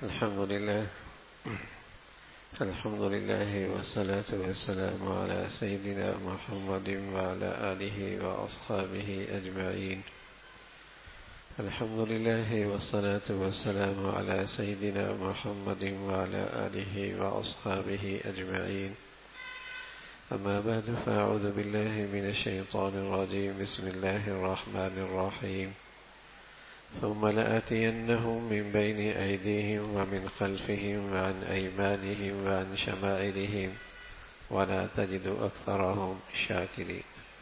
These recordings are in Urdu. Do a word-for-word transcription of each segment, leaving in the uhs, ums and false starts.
الحمد لله الحمد لله والصلاة والسلام على سيدنا محمد وعلى آله وأصحابه أجمعين. الحمد لله والصلاة والسلام على سيدنا محمد وعلى آله وأصحابه أجمعين. أما بعد فأعوذ بالله من الشيطان الرجيم. بسم الله الرحمن الرحيم. ثم لآتينهم من بين أيديهم ومن خلفهم وعن أيمانهم وعن شمائلهم ولا تجد أكثرهم شاكرين.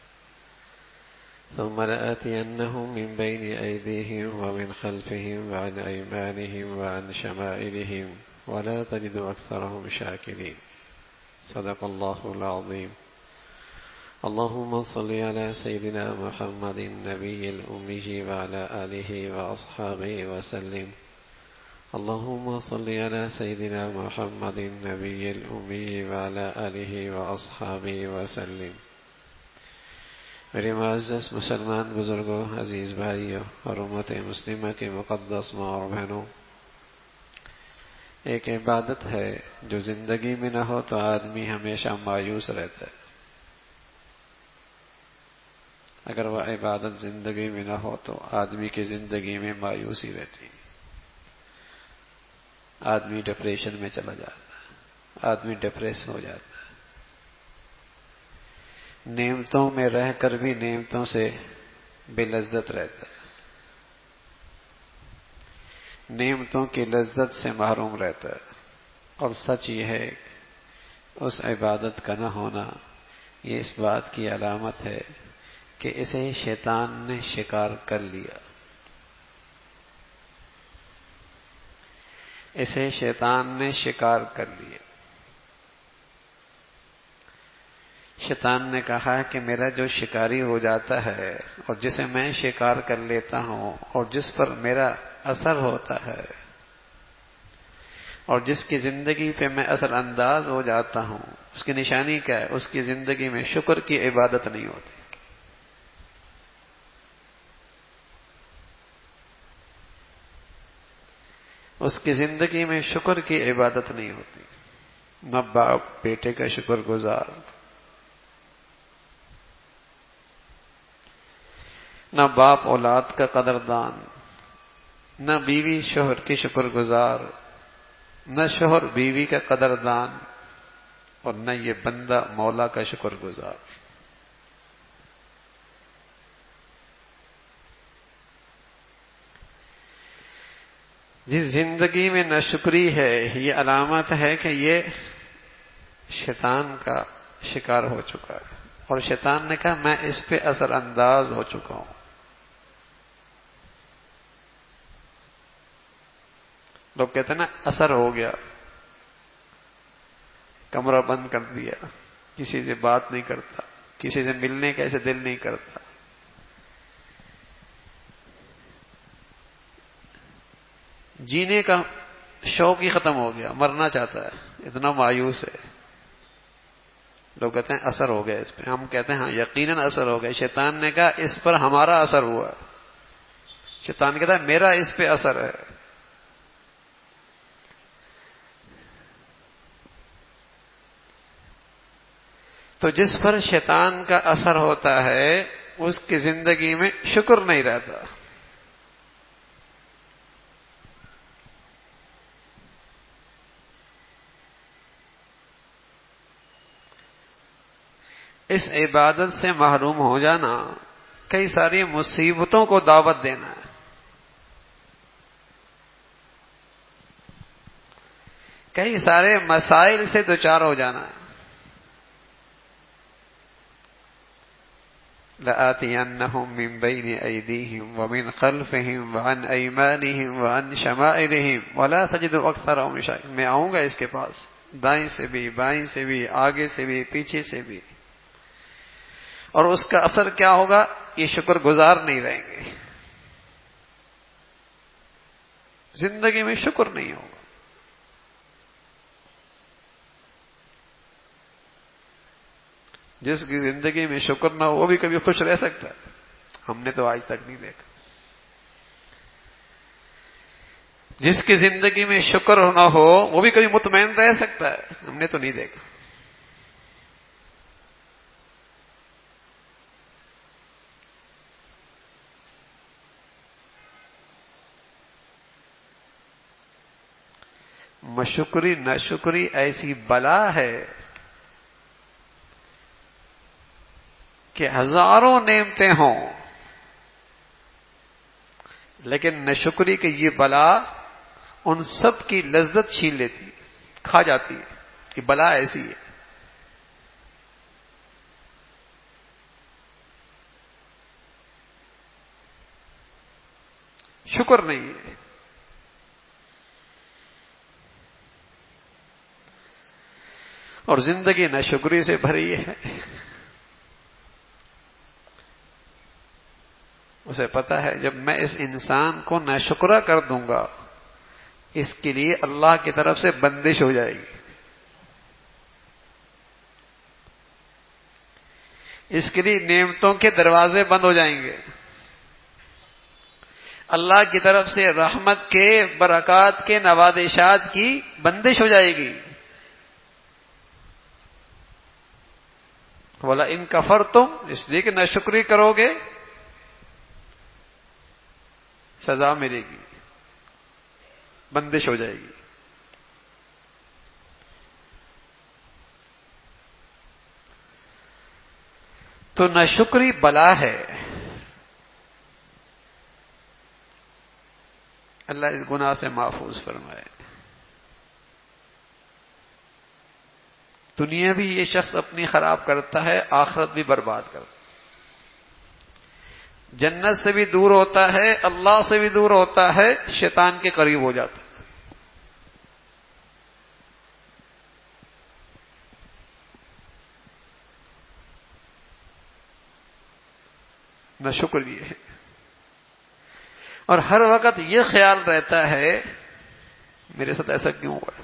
ثم لآتينهم من بين أيديهم ومن خلفهم وعن أيمانهم وعن شمائلهم ولا تجد أكثرهم شاكرين. صدق الله العظيم. اللهم صل على سيدنا محمد النبي الأمي وعلى آله وأصحابه وسلم. اللهم صل على سيدنا محمد النبي الأمي وعلى آله وأصحابه وسلم. میرے معزز مسلمان بزرگوں، عزیز بھائیوں اور امت مسلمہ کے مقدس ماں اور بہنوں، ایک عبادت ہے جو زندگی میں نہ ہو تو آدمی ہمیشہ مایوس رہتا ہے. اگر وہ عبادت زندگی میں نہ ہو تو آدمی کی زندگی میں مایوسی رہتی، آدمی ڈپریشن میں چلا جاتا ہے، آدمی ڈپریس ہو جاتا ہے، نعمتوں میں رہ کر بھی نعمتوں سے بے لذت رہتا ہے، نعمتوں کی لذت سے محروم رہتا ہے. اور سچ یہ ہے اس عبادت کا نہ ہونا یہ اس بات کی علامت ہے کہ اسے شیطان نے شکار کر لیا، اسے شیطان نے شکار کر لیا. شیطان نے کہا کہ میرا جو شکاری ہو جاتا ہے اور جسے میں شکار کر لیتا ہوں اور جس پر میرا اثر ہوتا ہے اور جس کی زندگی پہ میں اثر انداز ہو جاتا ہوں، اس کی نشانی کیا ہے؟ اس کی زندگی میں شکر کی عبادت نہیں ہوتی. اس کی زندگی میں شکر کی عبادت نہیں ہوتی. نہ باپ بیٹے کا شکر گزار، نہ باپ اولاد کا قدردان، نہ بیوی شوہر کی شکر گزار، نہ شوہر بیوی کا قدردان، اور نہ یہ بندہ مولا کا شکر گزار. جس زندگی میں ناشکری ہے یہ علامت ہے کہ یہ شیطان کا شکار ہو چکا ہے، اور شیطان نے کہا میں اس پہ اثر انداز ہو چکا ہوں. لوگ کہتے ہیں نا اثر ہو گیا، کمرہ بند کر دیا، کسی سے بات نہیں کرتا، کسی سے ملنے کا ایسے دل نہیں کرتا. جینے کا شوق ہی ختم ہو گیا، مرنا چاہتا ہے، اتنا مایوس ہے. لوگ کہتے ہیں اثر ہو گیا اس پہ. ہم کہتے ہیں ہاں یقیناً اثر ہو گیا. شیطان نے کہا اس پر ہمارا اثر ہوا. شیطان کہتا ہے میرا اس پہ اثر ہے. تو جس پر شیطان کا اثر ہوتا ہے اس کی زندگی میں شکر نہیں رہتا. اس عبادت سے محروم ہو جانا کئی ساری مصیبتوں کو دعوت دینا ہے. کئی سارے مسائل سے دوچار ہو جانا ہے. لَآتِيَنَّهُم مِّن بَيْنِ أَيْدِيهِمْ وَمِنْ خَلْفِهِمْ وَعَنْ أَيْمَانِهِمْ وَعَنْ شَمَائِلِهِمْ وَلَا تَجِدُ أَكْثَرَهُمْ شَاكِرِينَ. میں آؤں گا اس کے پاس، دائیں سے بھی، بائیں سے بھی، آگے سے بھی، پیچھے سے بھی. اور اس کا اثر کیا ہوگا؟ یہ شکر گزار نہیں رہیں گے، زندگی میں شکر نہیں ہوگا. جس کی زندگی میں شکر نہ ہو وہ بھی کبھی خوش رہ سکتا ہے؟ ہم نے تو آج تک نہیں دیکھا. جس کی زندگی میں شکر نہ ہو وہ بھی کبھی مطمئن رہ سکتا ہے؟ ہم نے تو نہیں دیکھا. مشکری ناشکری ایسی بلا ہے کہ ہزاروں نعمتیں ہوں لیکن ناشکری کی یہ بلا ان سب کی لذت چھین لیتی ہے، کھا جاتی ہے. یہ بلا ایسی ہے. شکر نہیں ہے. اور زندگی ناشکری سے بھری ہے. اسے پتا ہے جب میں اس انسان کو ناشکرا کر دوں گا اس کے لیے اللہ کی طرف سے بندش ہو جائے گی، اس کے لیے نعمتوں کے دروازے بند ہو جائیں گے، اللہ کی طرف سے رحمت کے برکات کے نوازشات کی بندش ہو جائے گی. بولا ان کفرتم، اس لیے کہ ناشکری کرو گے سزا ملے گی، بندش ہو جائے گی. تو ناشکری بلا ہے. اللہ اس گناہ سے محفوظ فرمائے. دنیا بھی یہ شخص اپنی خراب کرتا ہے، آخرت بھی برباد کرتا ہے. جنت سے بھی دور ہوتا ہے، اللہ سے بھی دور ہوتا ہے، شیطان کے قریب ہو جاتا ہے. نہ شکر یہ ہے. اور ہر وقت یہ خیال رہتا ہے میرے ساتھ ایسا کیوں ہوا،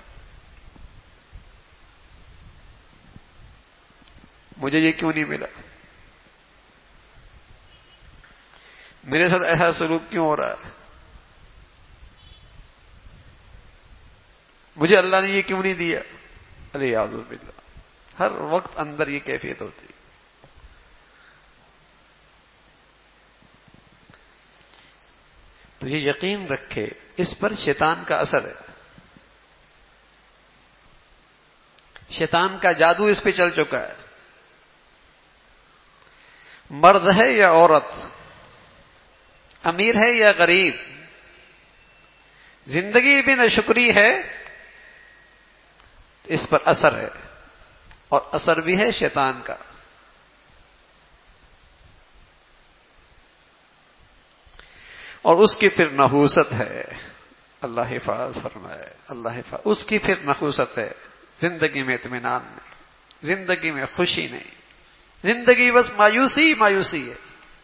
مجھے یہ کیوں نہیں ملا، میرے ساتھ ایسا سلوک کیوں ہو رہا ہے، مجھے اللہ نے یہ کیوں نہیں دیا. ارے اعوذ باللہ، ہر وقت اندر یہ کیفیت ہوتی ہے. تو یہ یقین رکھے اس پر شیطان کا اثر ہے، شیطان کا جادو اس پہ چل چکا ہے. مرد ہے یا عورت، امیر ہے یا غریب، زندگی بھی ناشکری ہے، اس پر اثر ہے. اور اثر بھی ہے شیطان کا. اور اس کی پھر نحوست ہے. اللہ حفاظ فرمائے، اللہ حفاظ. اس کی پھر نحوست ہے. زندگی میں اطمینان نہیں، زندگی میں خوشی نہیں، زندگی بس مایوسی مایوسی ہے.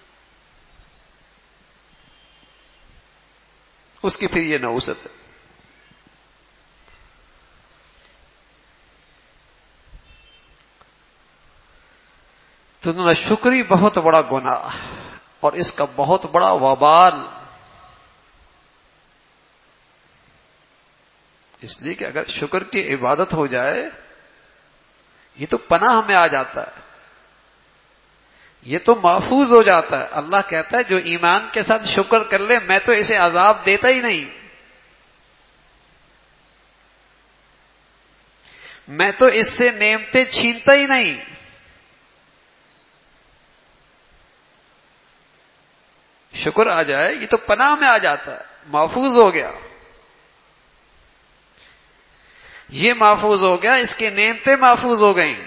اس کی پھر یہ نحوست ہے. تو ناشکری بہت بڑا گناہ اور اس کا بہت بڑا وبال. اس لیے کہ اگر شکر کی عبادت ہو جائے یہ تو پناہ میں آ جاتا ہے، یہ تو محفوظ ہو جاتا ہے. اللہ کہتا ہے جو ایمان کے ساتھ شکر کر لے میں تو اسے عذاب دیتا ہی نہیں، میں تو اس سے نعمتیں چھینتا ہی نہیں. شکر آ جائے یہ تو پناہ میں آ جاتا ہے، محفوظ ہو گیا. یہ محفوظ ہو گیا، اس کی نعمتیں محفوظ ہو گئیں.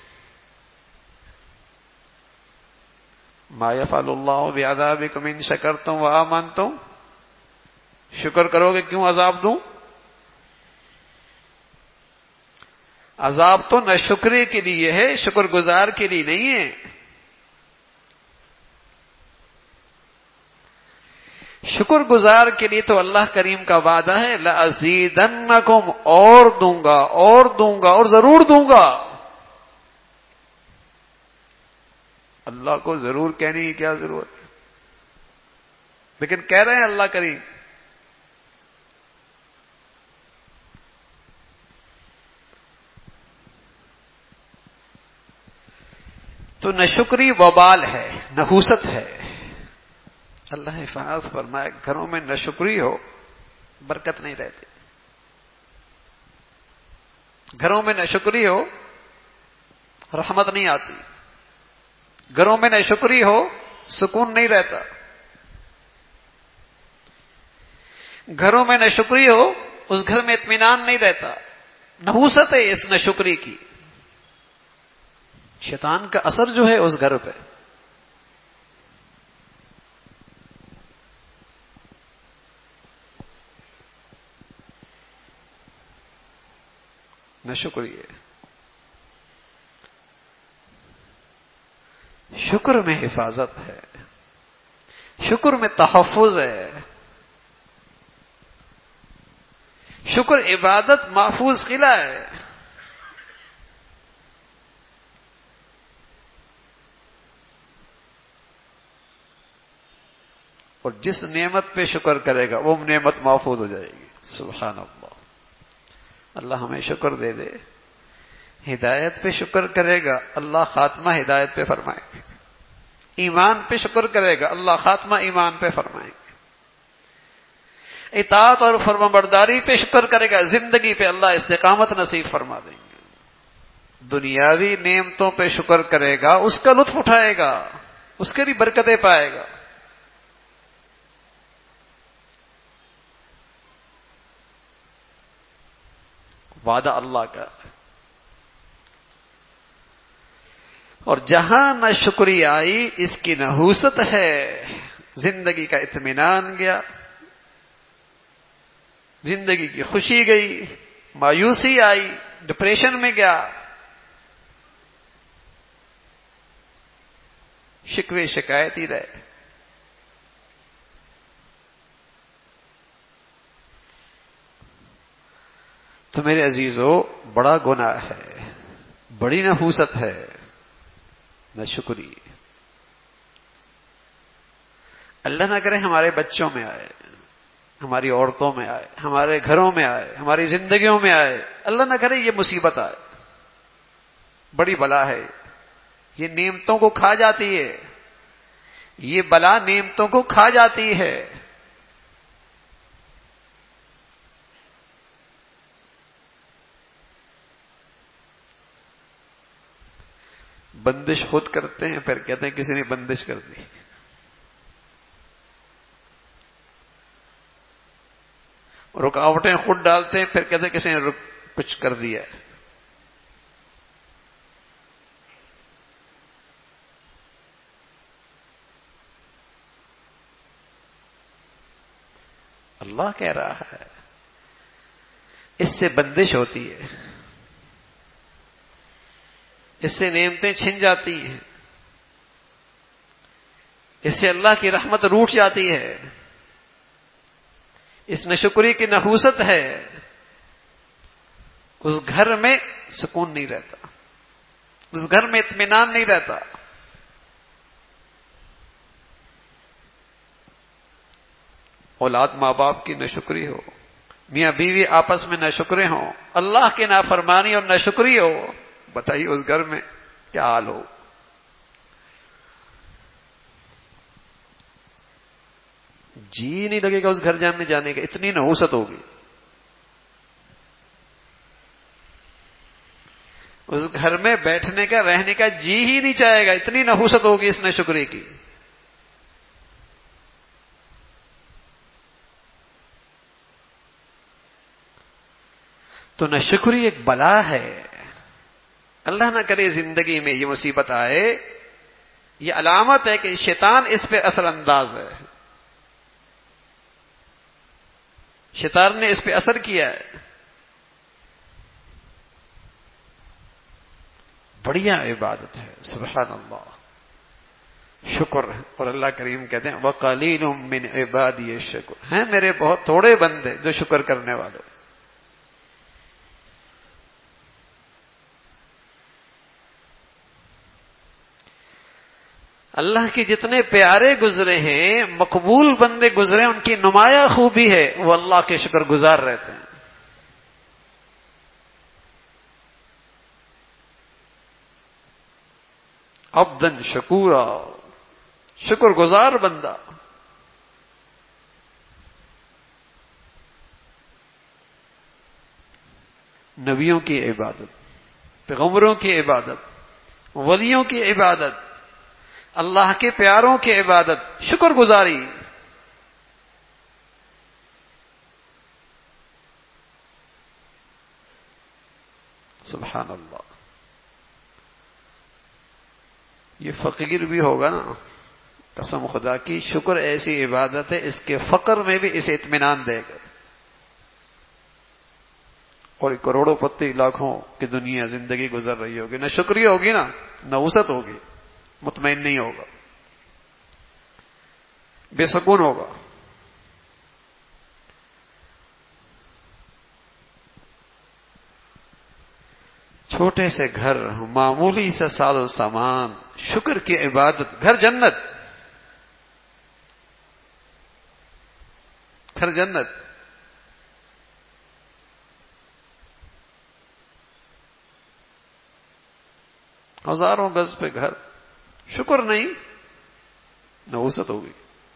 ما یفعل اللہ بعذابکم ان شکرتم وآمنتم. شکر کرو گے کیوں عذاب دوں؟ عذاب تو ناشکری کے لیے ہے، شکر گزار کے لیے نہیں ہے. شکر گزار کے لیے تو اللہ کریم کا وعدہ ہے لَأَزِيدَنَّكُمْ، اور دوں گا اور دوں گا اور ضرور دوں گا. اللہ کو ضرور کہنے کی کیا ضرورت ہے، لیکن کہہ رہے ہیں اللہ کریم. تو ناشکری وبال ہے، نحوست ہے۔ اللہ حفاظت فرمائے، گھروں میں ناشکری ہو برکت نہیں رہتی، گھروں میں ناشکری ہو رحمت نہیں آتی، گھروں میں ناشکری ہو سکون نہیں رہتا، گھروں میں ناشکری ہو اس گھر میں اطمینان نہیں رہتا۔ نحوست ہے اس ناشکری کی، شیطان کا اثر جو ہے اس گھر پہ۔ ناشکری ہے، شکر میں حفاظت ہے، شکر میں تحفظ ہے، شکر عبادت محفوظ قلعہ ہے۔ اور جس نعمت پہ شکر کرے گا وہ نعمت محفوظ ہو جائے گی۔ سبحان اللہ، اللہ ہمیں شکر دے دے۔ ہدایت پہ شکر کرے گا اللہ خاتمہ ہدایت پہ فرمائے گا، ایمان پہ شکر کرے گا اللہ خاتمہ ایمان پہ فرمائے گا، اطاعت اور فرمانبرداری پہ شکر کرے گا زندگی پہ اللہ استقامت نصیب فرما دیں گے۔ دنیاوی نعمتوں پہ شکر کرے گا اس کا لطف اٹھائے گا، اس کے لیے برکتیں پائے گا۔ وعدہ اللہ کا۔ اور جہاں نہ شکری آئی اس کی نحوست ہے، زندگی کا اطمینان گیا، زندگی کی خوشی گئی، مایوسی آئی، ڈپریشن میں گیا، شکوے شکایت ہی رہے۔ تو میرے عزیزو، بڑا گناہ ہے، بڑی نحوست ہے ناشکری۔ اللہ نہ کرے ہمارے بچوں میں آئے، ہماری عورتوں میں آئے، ہمارے گھروں میں آئے، ہماری زندگیوں میں آئے، اللہ نہ کرے یہ مصیبت آئے، بڑی بلا ہے، یہ نعمتوں کو کھا جاتی ہے، یہ بلا نعمتوں کو کھا جاتی ہے۔ بندش خود کرتے ہیں پھر کہتے ہیں کسی نے بندش کر دی، رکاوٹیں خود ڈالتے ہیں پھر کہتے ہیں کسی نے کچھ کر دیا۔ اللہ کہہ رہا ہے اس سے بندش ہوتی ہے، اس سے نعمتیں چھن جاتی ہیں، اس سے اللہ کی رحمت روٹھ جاتی ہے، اس ناشکری کی نحوست ہے، اس گھر میں سکون نہیں رہتا، اس گھر میں اطمینان نہیں رہتا۔ اولاد ماں باپ کی ناشکری ہو، میاں بیوی آپس میں ناشکرے ہوں، اللہ کی نافرمانی اور ناشکری ہو، بتائیے اس گھر میں کیا حال ہو۔ جی نہیں لگے گا اس گھر جانے جانے کا، اتنی نحوست ہوگی۔ اس گھر میں بیٹھنے کا رہنے کا جی ہی نہیں چاہے گا، اتنی نحوست ہوگی اس ناشکری کی۔ تو ناشکری ایک بلا ہے، اللہ نہ کرے زندگی میں یہ مصیبت آئے، یہ علامت ہے کہ شیطان اس پہ اثر انداز ہے، شیطان نے اس پہ اثر کیا ہے۔ بڑھیا عبادت ہے، سبحان اللہ، شکر ہے۔ اور اللہ کریم کہتے ہیں وَقَلِيلٌ مِّنْ عِبَادِيَ الشَّكُورُ، ہیں میرے بہت تھوڑے بندے جو شکر کرنے والے۔ اللہ کے جتنے پیارے گزرے ہیں، مقبول بندے گزرے، ان کی نمایاں خوبی ہے وہ اللہ کے شکر گزار رہتے ہیں۔ عبدن شکورا، شکر گزار بندہ. نبیوں کی عبادت، پیغمبروں کی عبادت، ولیوں کی عبادت، اللہ کے پیاروں کی عبادت، شکر گزاری. سبحان اللہ. یہ فقیر بھی ہوگا نا، قسم خدا کی، شکر ایسی عبادت ہے اس کے فقر میں بھی اسے اطمینان دے گا. اور کروڑوں پتی لاکھوں کی دنیا زندگی گزر رہی ہوگی، نہ شکریہ ہوگی نا نوست ہوگی، مطمئن نہیں ہوگا، بے سکون ہوگا. چھوٹے سے گھر، معمولی سے ساز و سامان، شکر کی عبادت، گھر جنت، گھر جنت. ہزاروں گز پہ گھر، شکر نہیں، نوست ہوگی.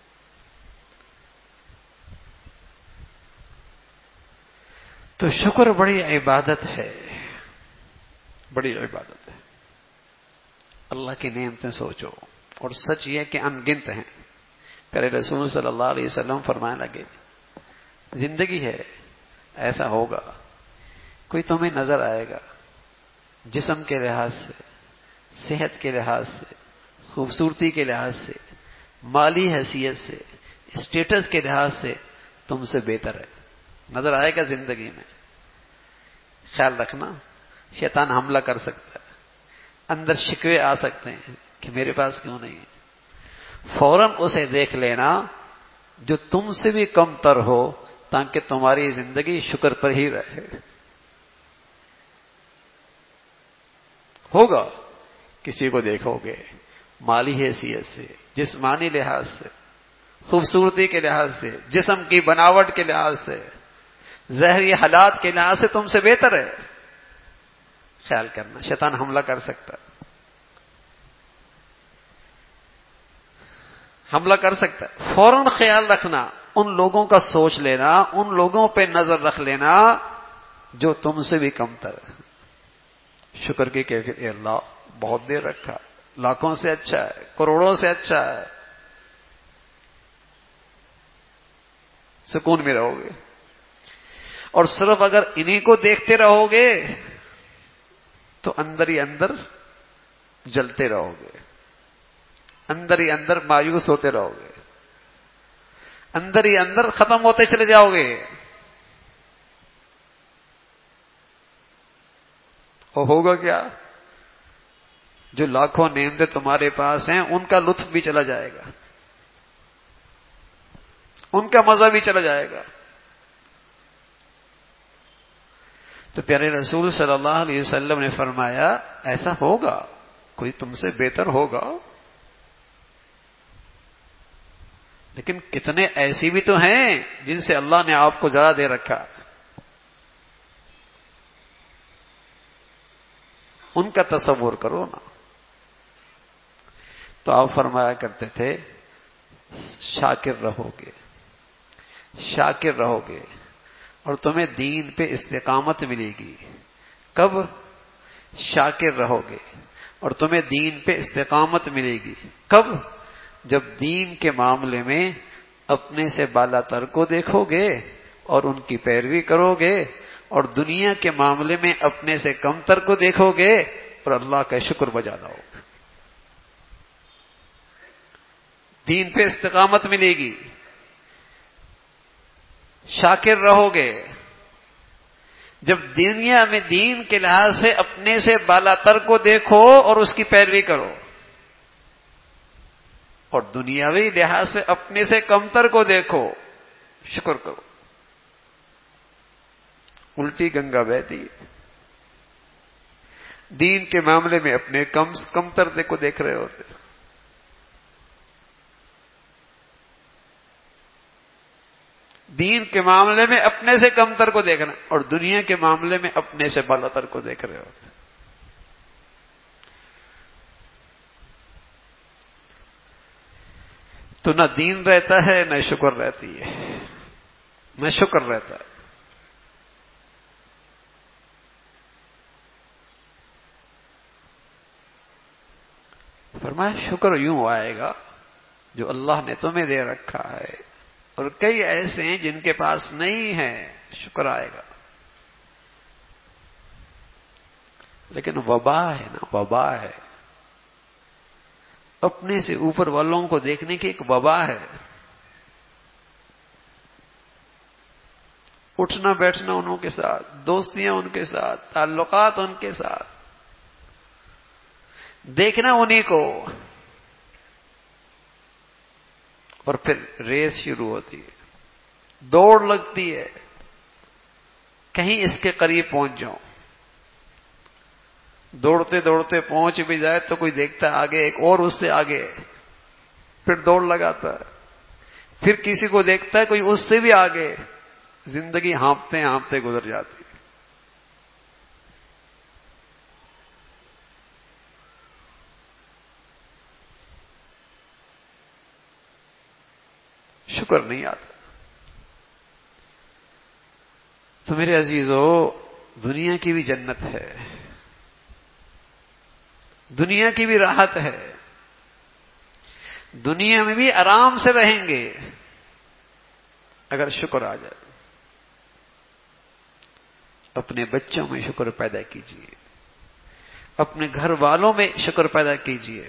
تو شکر بڑی عبادت ہے، بڑی عبادت ہے. اللہ کی نعمتیں سوچو، اور سچ یہ کہ ان گنت ہیں. پیارے رسول صلی اللہ علیہ وسلم فرمانے لگے، زندگی ہے، ایسا ہوگا کوئی تمہیں نظر آئے گا جسم کے لحاظ سے، صحت کے لحاظ سے، خوبصورتی کے لحاظ سے، مالی حیثیت سے، اسٹیٹس کے لحاظ سے تم سے بہتر ہے. نظر آئے گا زندگی میں. خیال رکھنا، شیطان حملہ کر سکتا ہے، اندر شکوے آ سکتے ہیں کہ میرے پاس کیوں نہیں ہے. فوراً اسے دیکھ لینا جو تم سے بھی کم تر ہو، تاکہ تمہاری زندگی شکر پر ہی رہے. ہوگا کسی کو دیکھو گے مالی حیثیت سے، جسمانی لحاظ سے، خوبصورتی کے لحاظ سے، جسم کی بناوٹ کے لحاظ سے، ظاہری حالات کے لحاظ سے تم سے بہتر ہے. خیال کرنا، شیطان حملہ کر سکتا ہے، حملہ کر سکتا ہے. فوراً خیال رکھنا، ان لوگوں کا سوچ لینا، ان لوگوں پہ نظر رکھ لینا جو تم سے بھی کم تر ہے. شکر کی کیفیت، اے اللہ بہت دیر رکھا، لاکھوں سے اچھا ہے، کروڑوں سے اچھا ہے. سکون میں رہو گے. اور صرف اگر انہی کو دیکھتے رہو گے تو اندر ہی اندر جلتے رہو گے، اندر ہی اندر مایوس ہوتے رہو گے، اندر ہی اندر ختم ہوتے چلے جاؤ گے. اور ہوگا کیا؟ جو لاکھوں نعمتیں تمہارے پاس ہیں ان کا لطف بھی چلا جائے گا، ان کا مزہ بھی چلا جائے گا. تو پیارے رسول صلی اللہ علیہ وسلم نے فرمایا ایسا ہوگا کوئی تم سے بہتر ہوگا. لیکن کتنے ایسی بھی تو ہیں جن سے اللہ نے آپ کو زیادہ دے رکھا، ان کا تصور کرو نا. تو آپ فرمایا کرتے تھے شاکر رہو گے، شاکر رہو گے اور تمہیں دین پہ استقامت ملے گی. کب؟ شاکر رہو گے اور تمہیں دین پہ استقامت ملے گی. کب؟ جب دین کے معاملے میں اپنے سے بالا تر کو دیکھو گے اور ان کی پیروی کرو گے، اور دنیا کے معاملے میں اپنے سے کم تر کو دیکھو گے اور اللہ کا شکر بجا لاؤ گے. دین پہ استقامت ملے گی. شاکر رہو گے جب دنیا میں دین کے لحاظ سے اپنے سے بالا تر کو دیکھو اور اس کی پیروی کرو، اور دنیاوی لحاظ سے اپنے سے کمتر کو دیکھو، شکر کرو. الٹی گنگا بہتی. دین کے معاملے میں اپنے کم کمتر کو دیکھ رہے ہوتے، دین کے معاملے میں اپنے سے کمتر کو دیکھنا، اور دنیا کے معاملے میں اپنے سے بالاتر کو دیکھ رہے ہوتے. تو نہ دین رہتا ہے نہ شکر رہتی ہے، نہ شکر رہتا ہے۔ فرمایا شکر یوں آئے گا جو اللہ نے تمہیں دے رکھا ہے، اور کئی ایسے ہیں جن کے پاس نہیں ہے، شکر آئے گا۔ لیکن وبا ہے نا، وبا ہے، اپنے سے اوپر والوں کو دیکھنے کی ایک وبا ہے۔ اٹھنا بیٹھنا انہوں کے ساتھ، دوستیاں ان کے ساتھ، تعلقات ان کے ساتھ، دیکھنا انہیں کو، اور پھر ریس شروع ہوتی ہے، دوڑ لگتی ہے، کہیں اس کے قریب پہنچ جاؤں۔ دوڑتے دوڑتے پہنچ بھی جائے تو کوئی دیکھتا ہے آگے ایک اور اس سے آگے، پھر دوڑ لگاتا ہے، پھر کسی کو دیکھتا ہے کوئی اس سے بھی آگے، زندگی ہانپتے ہانپتے گزر جاتی ہے۔ شکر نہیں آتا۔ تو میرے عزیزو، دنیا کی بھی جنت ہے، دنیا کی بھی راحت ہے، دنیا میں بھی آرام سے رہیں گے اگر شکر آ جائے۔ اپنے بچوں میں شکر پیدا کیجیے، اپنے گھر والوں میں شکر پیدا کیجیے۔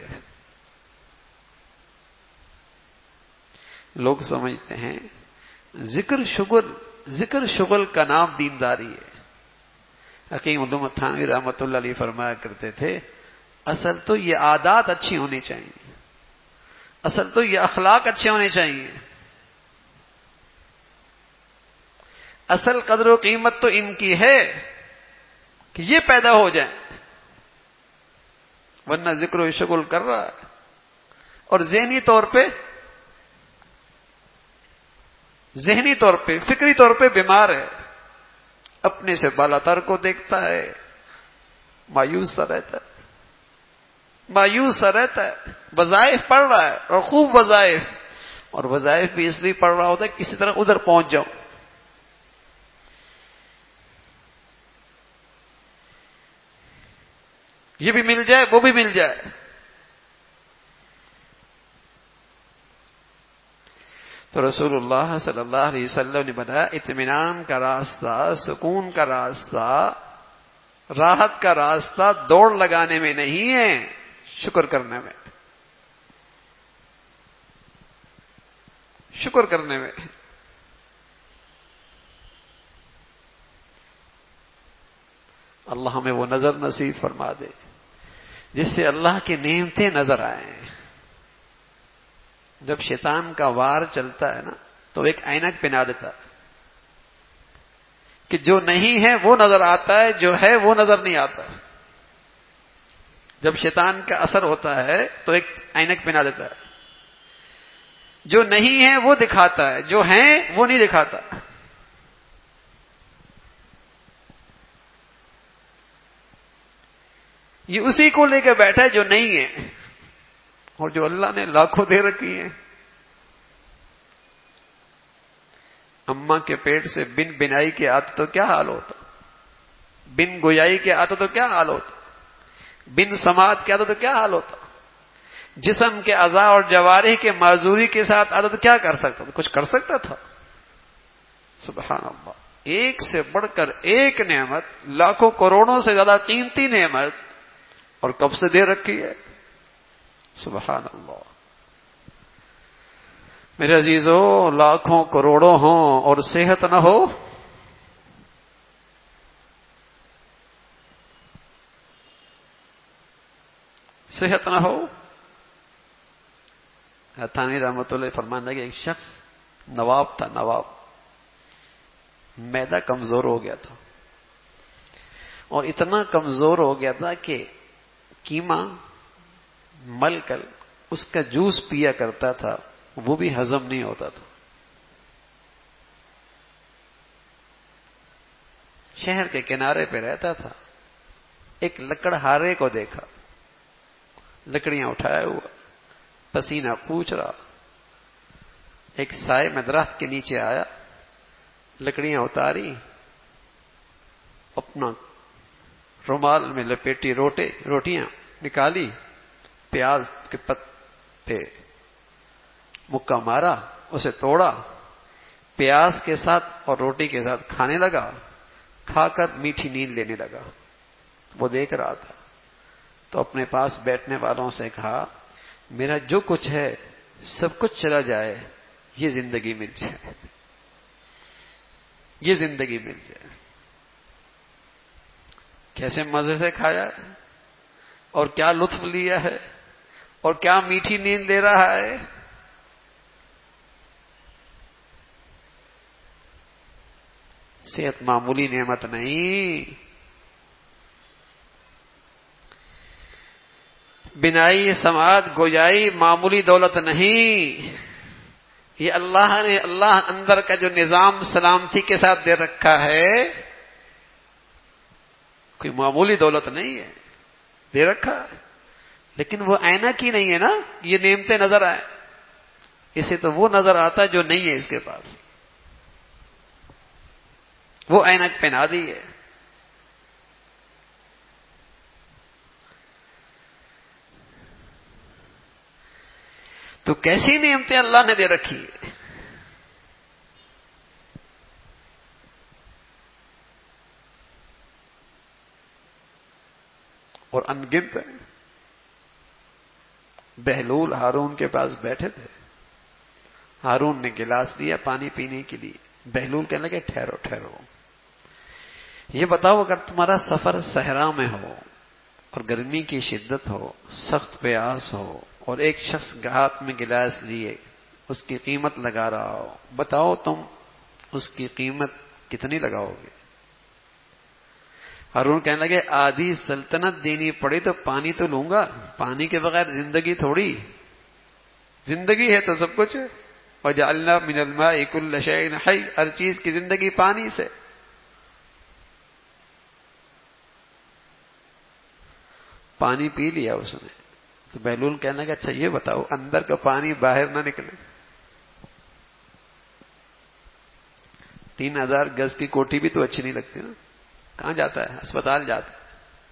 لوگ سمجھتے ہیں ذکر شکر ذکر شغل کا نام دینداری ہے۔ حکیم علوم تھانوی رحمۃ اللہ علیہ فرمایا کرتے تھے اصل تو یہ عادات اچھی ہونی چاہیے، اصل تو یہ اخلاق اچھے ہونے چاہیے، اصل قدر و قیمت تو ان کی ہے کہ یہ پیدا ہو جائیں، ورنہ ذکر و شغل کر رہا ہے اور ذہنی طور پہ ذہنی طور پہ فکری طور پہ بیمار ہے، اپنے سے بالا تر کو دیکھتا ہے، مایوس سا رہتا ہے، مایوس سا رہتا ہے، وظائف پڑھ رہا ہے اور خوب وظائف، اور وظائف بھی اس لیے پڑھ رہا ہوتا ہے کسی طرح ادھر پہنچ جاؤں۔ یہ بھی مل جائے وہ بھی مل جائے۔ تو رسول اللہ صلی اللہ علیہ وسلم نے بتایا اطمینان کا راستہ، سکون کا راستہ، راحت کا راستہ دوڑ لگانے میں نہیں ہے، شکر کرنے میں، شکر کرنے میں۔ اللہ ہمیں وہ نظر نصیب فرما دے جس سے اللہ کی نعمتیں نظر آئیں۔ جب شیطان کا وار چلتا ہے نا تو ایک اینک پہنا دیتا ہے کہ جو نہیں ہے وہ نظر آتا ہے، جو ہے وہ نظر نہیں آتا۔ جب شیطان کا اثر ہوتا ہے تو ایک اینک پہنا دیتا ہے، جو نہیں ہے وہ دکھاتا ہے، جو ہے وہ نہیں دکھاتا۔ یہ اسی کو لے کے بیٹھا ہے جو نہیں ہے، اور جو اللہ نے لاکھوں دے رکھی ہے۔ اماں کے پیٹ سے بن بنائی کے آتے تو کیا حال ہوتا، بن گویائی کے آتے تو کیا حال ہوتا، بن سماعت کے آتے تو کیا حال ہوتا، جسم کے اعضاء اور جوارح کے معذوری کے ساتھ آتے تو کیا کر سکتا تھا؟ کچھ کر سکتا تھا؟ سبحان اللہ، ایک سے بڑھ کر ایک نعمت، لاکھوں کروڑوں سے زیادہ قیمتی نعمت، اور کب سے دے رکھی ہے؟ سبحان اللہ۔ میرے عزیزو، لاکھوں کروڑوں ہوں اور صحت نہ ہو، صحت نہ ہو۔ تھانوی رحمۃ اللہ فرمانا کہ ایک شخص نواب تھا، نواب، معدہ کمزور ہو گیا تھا، اور اتنا کمزور ہو گیا تھا کہ کیما مل کر اس کا جوس پیا کرتا تھا، وہ بھی ہضم نہیں ہوتا تھا۔ شہر کے کنارے پہ رہتا تھا، ایک لکڑہارے کو دیکھا، لکڑیاں اٹھایا ہوا، پسینہ پوچھ رہا، ایک سائے میں درخت کے نیچے آیا، لکڑیاں اتاری، اپنا رومال میں لپیٹی روٹے روٹیاں نکالی، پیاز کے پتے مکہ مارا، اسے توڑا، پیاز کے ساتھ اور روٹی کے ساتھ کھانے لگا، کھا کر میٹھی نیند لینے لگا۔ وہ دیکھ رہا تھا تو اپنے پاس بیٹھنے والوں سے کہا، میرا جو کچھ ہے سب کچھ چلا جائے، یہ زندگی مل جائے، یہ زندگی مل جائے۔ کیسے مزے سے کھایا ہے اور کیا لطف لیا ہے اور کیا میٹھی نیند لے رہا ہے۔ صحت معمولی نعمت نہیں، بنائی سماعت گوجائی معمولی دولت نہیں، یہ اللہ نے اللہ اندر کا جو نظام سلامتی کے ساتھ دے رکھا ہے، کوئی معمولی دولت نہیں ہے، دے رکھا ہے، لیکن وہ اینک ہی نہیں ہے نا، یہ نعمتیں نظر آئے، اسے تو وہ نظر آتا ہے جو نہیں ہے اس کے پاس، وہ اینک پہنا دی ہے۔ تو کیسی نعمتیں اللہ نے دے رکھی ہے، اور انگنت ہیں۔ بہلول ہارون کے پاس بیٹھے تھے، ہارون نے گلاس دیا پانی پینے کے لیے، بہلول کہنے لگے ٹھہرو ٹھہرو، یہ بتاؤ اگر تمہارا سفر صحرا میں ہو اور گرمی کی شدت ہو، سخت پیاس ہو، اور ایک شخص ہاتھ میں گلاس لیے اس کی قیمت لگا رہا ہو، بتاؤ تم اس کی قیمت کتنی لگاؤ گے؟ ہارون کہنے لگے آدھی سلطنت دینی پڑی تو پانی تو لوں گا، پانی کے بغیر زندگی تھوڑی، زندگی ہے تو سب کچھ ہے، وَجَعَلْنَا مِنَ الْمَاءِ كُلَّ شَيْءٍ حَيٍّ، ہر چیز کی زندگی پانی سے۔ پانی پی لیا اس نے تو بہلول کہنے لگا اچھا یہ بتاؤ اندر کا پانی باہر نہ نکلے، تین ہزار گز کی کوٹھی بھی تو اچھی نہیں لگتی نا، کہاں جاتا ہے؟ اسپتال جاتا ہے،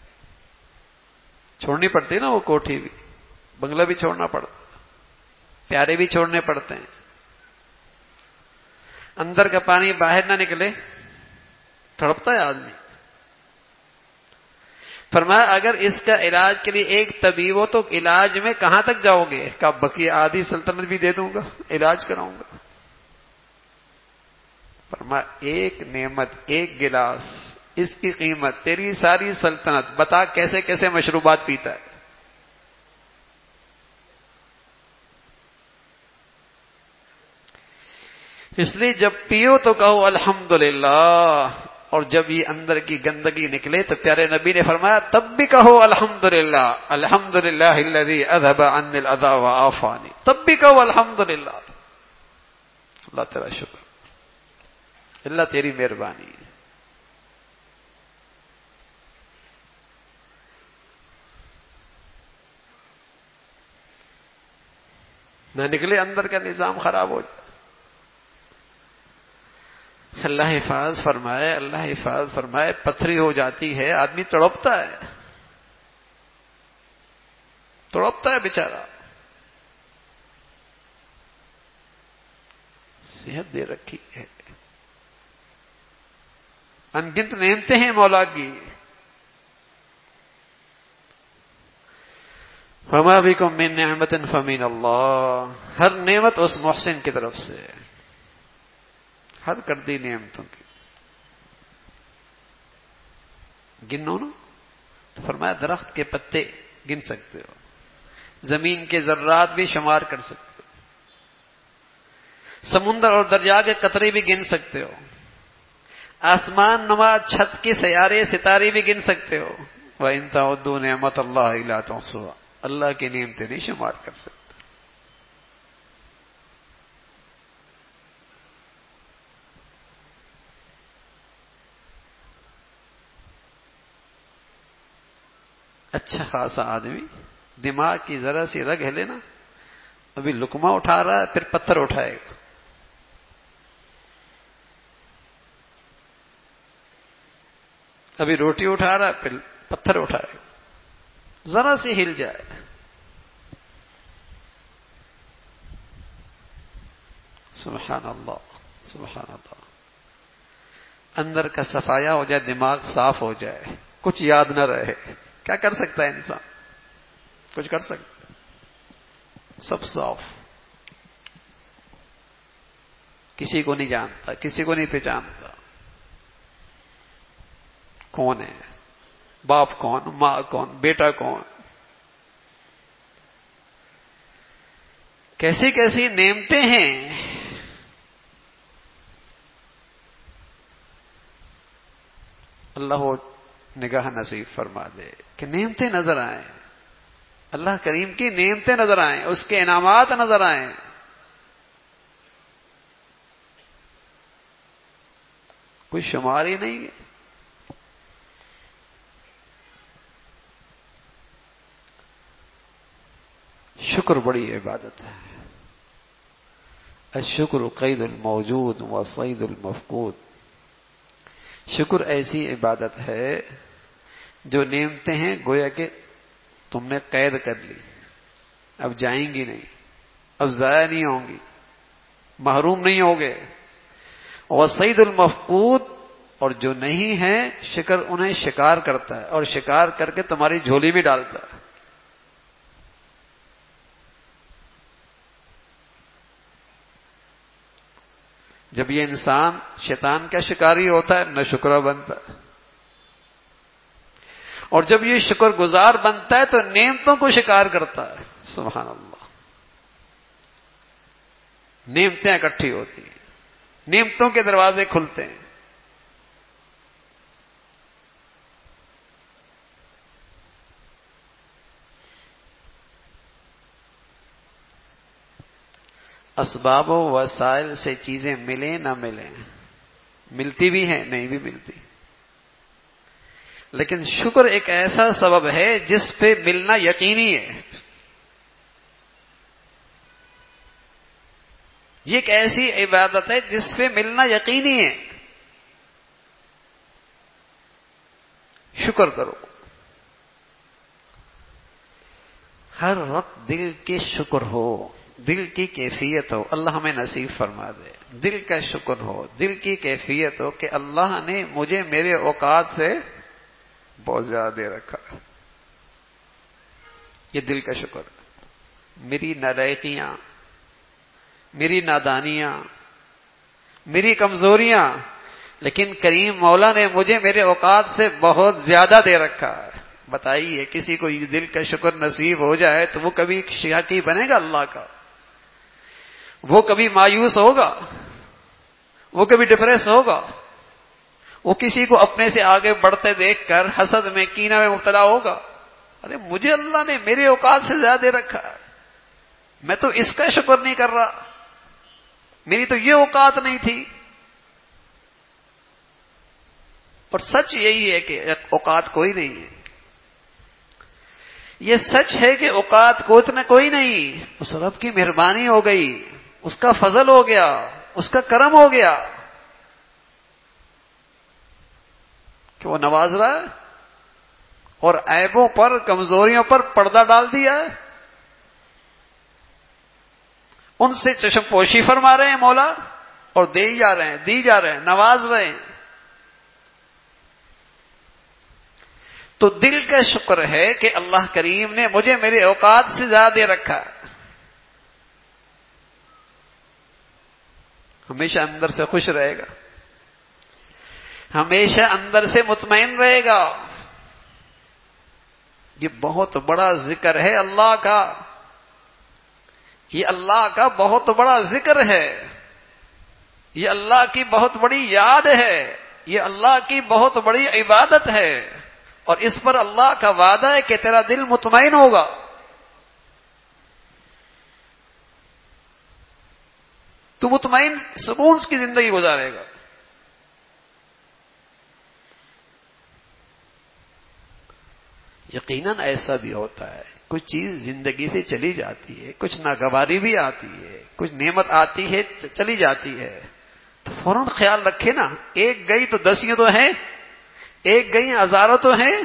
چھوڑنی پڑتی ہے نا وہ کوٹھی بھی، بنگلہ بھی چھوڑنا پڑتا، پیارے بھی چھوڑنے پڑتے ہیں، اندر کا پانی باہر نہ نکلے تڑپتا ہے آدمی۔ فرمایا اگر اس کا علاج کے لیے ایک طبیب ہو تو علاج میں کہاں تک جاؤ گے؟ کہ بقی آدھی سلطنت بھی دے دوں گا، علاج کراؤں گا۔ فرمایا ایک نعمت، ایک گلاس، اس کی قیمت تیری ساری سلطنت، بتا کیسے کیسے مشروبات پیتا ہے۔ اس لیے جب پیو تو کہو الحمدللہ، اور جب یہ اندر کی گندگی نکلے تو پیارے نبی نے فرمایا تب بھی کہو الحمدللہ، الحمدللہ الذی اذھب عنی الاذی وعافانی، تب بھی کہو الحمدللہ، اللہ تیرا شکر، اللہ تیری مہربانی ہے۔ نہ نکلے اندر کا نظام خراب ہو جائے۔ اللہ حفاظ فرمائے، اللہ حفاظ فرمائے، پتھری ہو جاتی ہے، آدمی تڑپتا ہے، تڑپتا ہے بیچارہ۔ صحت دے رکھی ہے، انگنت نعمتیں ہیں مولا کی۔ وما بکم من نعمت فمن اللہ، ہر نعمت اس محسن کی طرف سے ہے، حد کر دی نعمتوں کی۔ گنو نا تو فرمایا درخت کے پتے گن سکتے ہو، زمین کے ذرات بھی شمار کر سکتے ہو، سمندر اور دریا کے قطرے بھی گن سکتے ہو، آسمان نما چھت کے سیارے ستارے بھی گن سکتے ہو۔ وَإِن تَعُدُّوا نِعْمَتَ اللَّهِ لَا تُحْصُوهَا، اللہ کی نعمتیں نہیں شمار کر سکتے۔ اچھا خاصا آدمی دماغ کی ذرا سی رگ ہلے نا، ابھی لقمہ اٹھا رہا ہے پھر پتھر اٹھائے گا، ابھی روٹی اٹھا رہا ہے پھر پتھر اٹھائے، ذرا سی ہل جائے سبحان اللہ سبحان اللہ، اندر کا صفایا ہو جائے، دماغ صاف ہو جائے، کچھ یاد نہ رہے، کیا کر سکتا ہے انسان؟ کچھ کر سکتا ہے؟ سب صاف، کسی کو نہیں جانتا، کسی کو نہیں پہچانتا، کون ہے، باپ کون، ماں کون، بیٹا کون، کیسی کیسی نعمتیں ہیں۔ اللہ وہ نگاہ نصیب فرما دے کہ نعمتیں نظر آئیں، اللہ کریم کی نعمتیں نظر آئیں، اس کے انعامات نظر آئیں۔ کوئی شمار ہی نہیں ہے۔ شکر بڑی عبادت ہے۔ الشکر قید الموجود و صید المفقود۔ شکر ایسی عبادت ہے جو نعمتیں ہیں گویا کہ تم نے قید کر لی، اب جائیں گی نہیں، اب ضائع نہیں ہوں گی، محروم نہیں ہوگے۔ و صید المفقود، اور جو نہیں ہے شکر انہیں شکار کرتا ہے، اور شکار کر کے تمہاری جھولی میں ڈالتا ہے۔ جب یہ انسان شیطان کا شکاری ہوتا ہے نہ شکرا بنتا، اور جب یہ شکر گزار بنتا ہے تو نعمتوں کو شکار کرتا ہے۔ سبحان اللہ، نعمتیں اکٹھی ہوتی ہیں، نعمتوں کے دروازے کھلتے ہیں۔ اسباب و وسائل سے چیزیں ملیں نہ ملیں، ملتی بھی ہیں نہیں بھی ملتی، لیکن شکر ایک ایسا سبب ہے جس پہ ملنا یقینی ہے۔ یہ ایک ایسی عبادت ہے جس پہ ملنا یقینی ہے۔ شکر کرو، ہر وقت دل کی شکر ہو، دل کی کیفیت ہو، اللہ ہمیں نصیب فرما دے، دل کا شکر ہو، دل کی کیفیت ہو کہ اللہ نے مجھے میرے اوقات سے بہت زیادہ دے رکھا۔ یہ دل کا شکر، میری نالائقیاں، میری نادانیاں، میری کمزوریاں، لیکن کریم مولا نے مجھے میرے اوقات سے بہت زیادہ دے رکھا ہے۔ بتائیے کسی کو یہ دل کا شکر نصیب ہو جائے تو وہ کبھی شاکی بنے گا اللہ کا؟ وہ کبھی مایوس ہوگا؟ وہ کبھی ڈپریس ہوگا؟ وہ کسی کو اپنے سے آگے بڑھتے دیکھ کر حسد میں، کینہ میں مبتلا ہوگا؟ ارے مجھے اللہ نے میرے اوقات سے زیادہ دے رکھا ہے، میں تو اس کا شکر نہیں کر رہا، میری تو یہ اوقات نہیں تھی۔ اور سچ یہی ہے کہ اوقات کوئی نہیں ہے، یہ سچ ہے کہ اوقات کو اتنا کوئی نہیں، اس رب کی مہربانی ہو گئی، اس کا فضل ہو گیا، اس کا کرم ہو گیا کہ وہ نواز رہا ہے اور عیبوں پر، کمزوریوں پر پردہ ڈال دیا ہے، ان سے چشم پوشی فرما رہے ہیں مولا، اور دے ہی جا رہے ہیں، دی جا رہے ہیں، نواز رہے ہیں۔ تو دل کا شکر ہے کہ اللہ کریم نے مجھے میرے اوقات سے زیادہ دے رکھا ہے۔ ہمیشہ اندر سے خوش رہے گا، ہمیشہ اندر سے مطمئن رہے گا۔ یہ بہت بڑا ذکر ہے اللہ کا، یہ اللہ کا بہت بڑا ذکر ہے، یہ اللہ کی بہت بڑی یاد ہے، یہ اللہ کی بہت بڑی عبادت ہے، اور اس پر اللہ کا وعدہ ہے کہ تیرا دل مطمئن ہوگا۔ تو مطمئن سکون کی زندگی گزارے گا۔ یقیناً ایسا بھی ہوتا ہے، کچھ چیز زندگی سے چلی جاتی ہے، کچھ ناگواری بھی آتی ہے، کچھ نعمت آتی ہے چلی جاتی ہے، تو فوراً خیال رکھے نا، ایک گئی تو دس یوں تو ہیں، ایک گئی ہزاروں تو ہیں.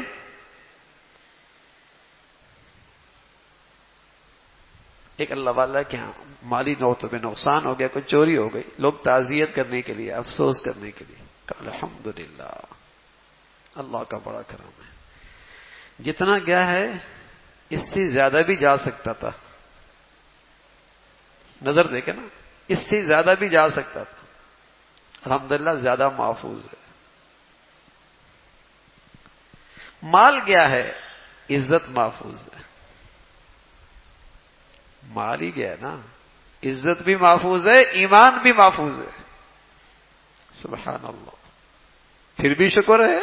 ایک اللہ والا کے ہاں مالی نوتوں میں نقصان ہو گیا، کوئی چوری ہو گئی، لوگ تعزیت کرنے کے لیے، افسوس کرنے کے لیے کہ الحمدللہ اللہ کا بڑا کرم ہے. جتنا گیا ہے اس سے زیادہ بھی جا سکتا تھا. نظر دیکھے نا، اس سے زیادہ بھی جا سکتا تھا. الحمدللہ زیادہ محفوظ ہے. مال گیا ہے، عزت محفوظ ہے. مال ہی گیا نا، عزت بھی محفوظ ہے، ایمان بھی محفوظ ہے. سبحان اللہ. پھر بھی شکر ہے.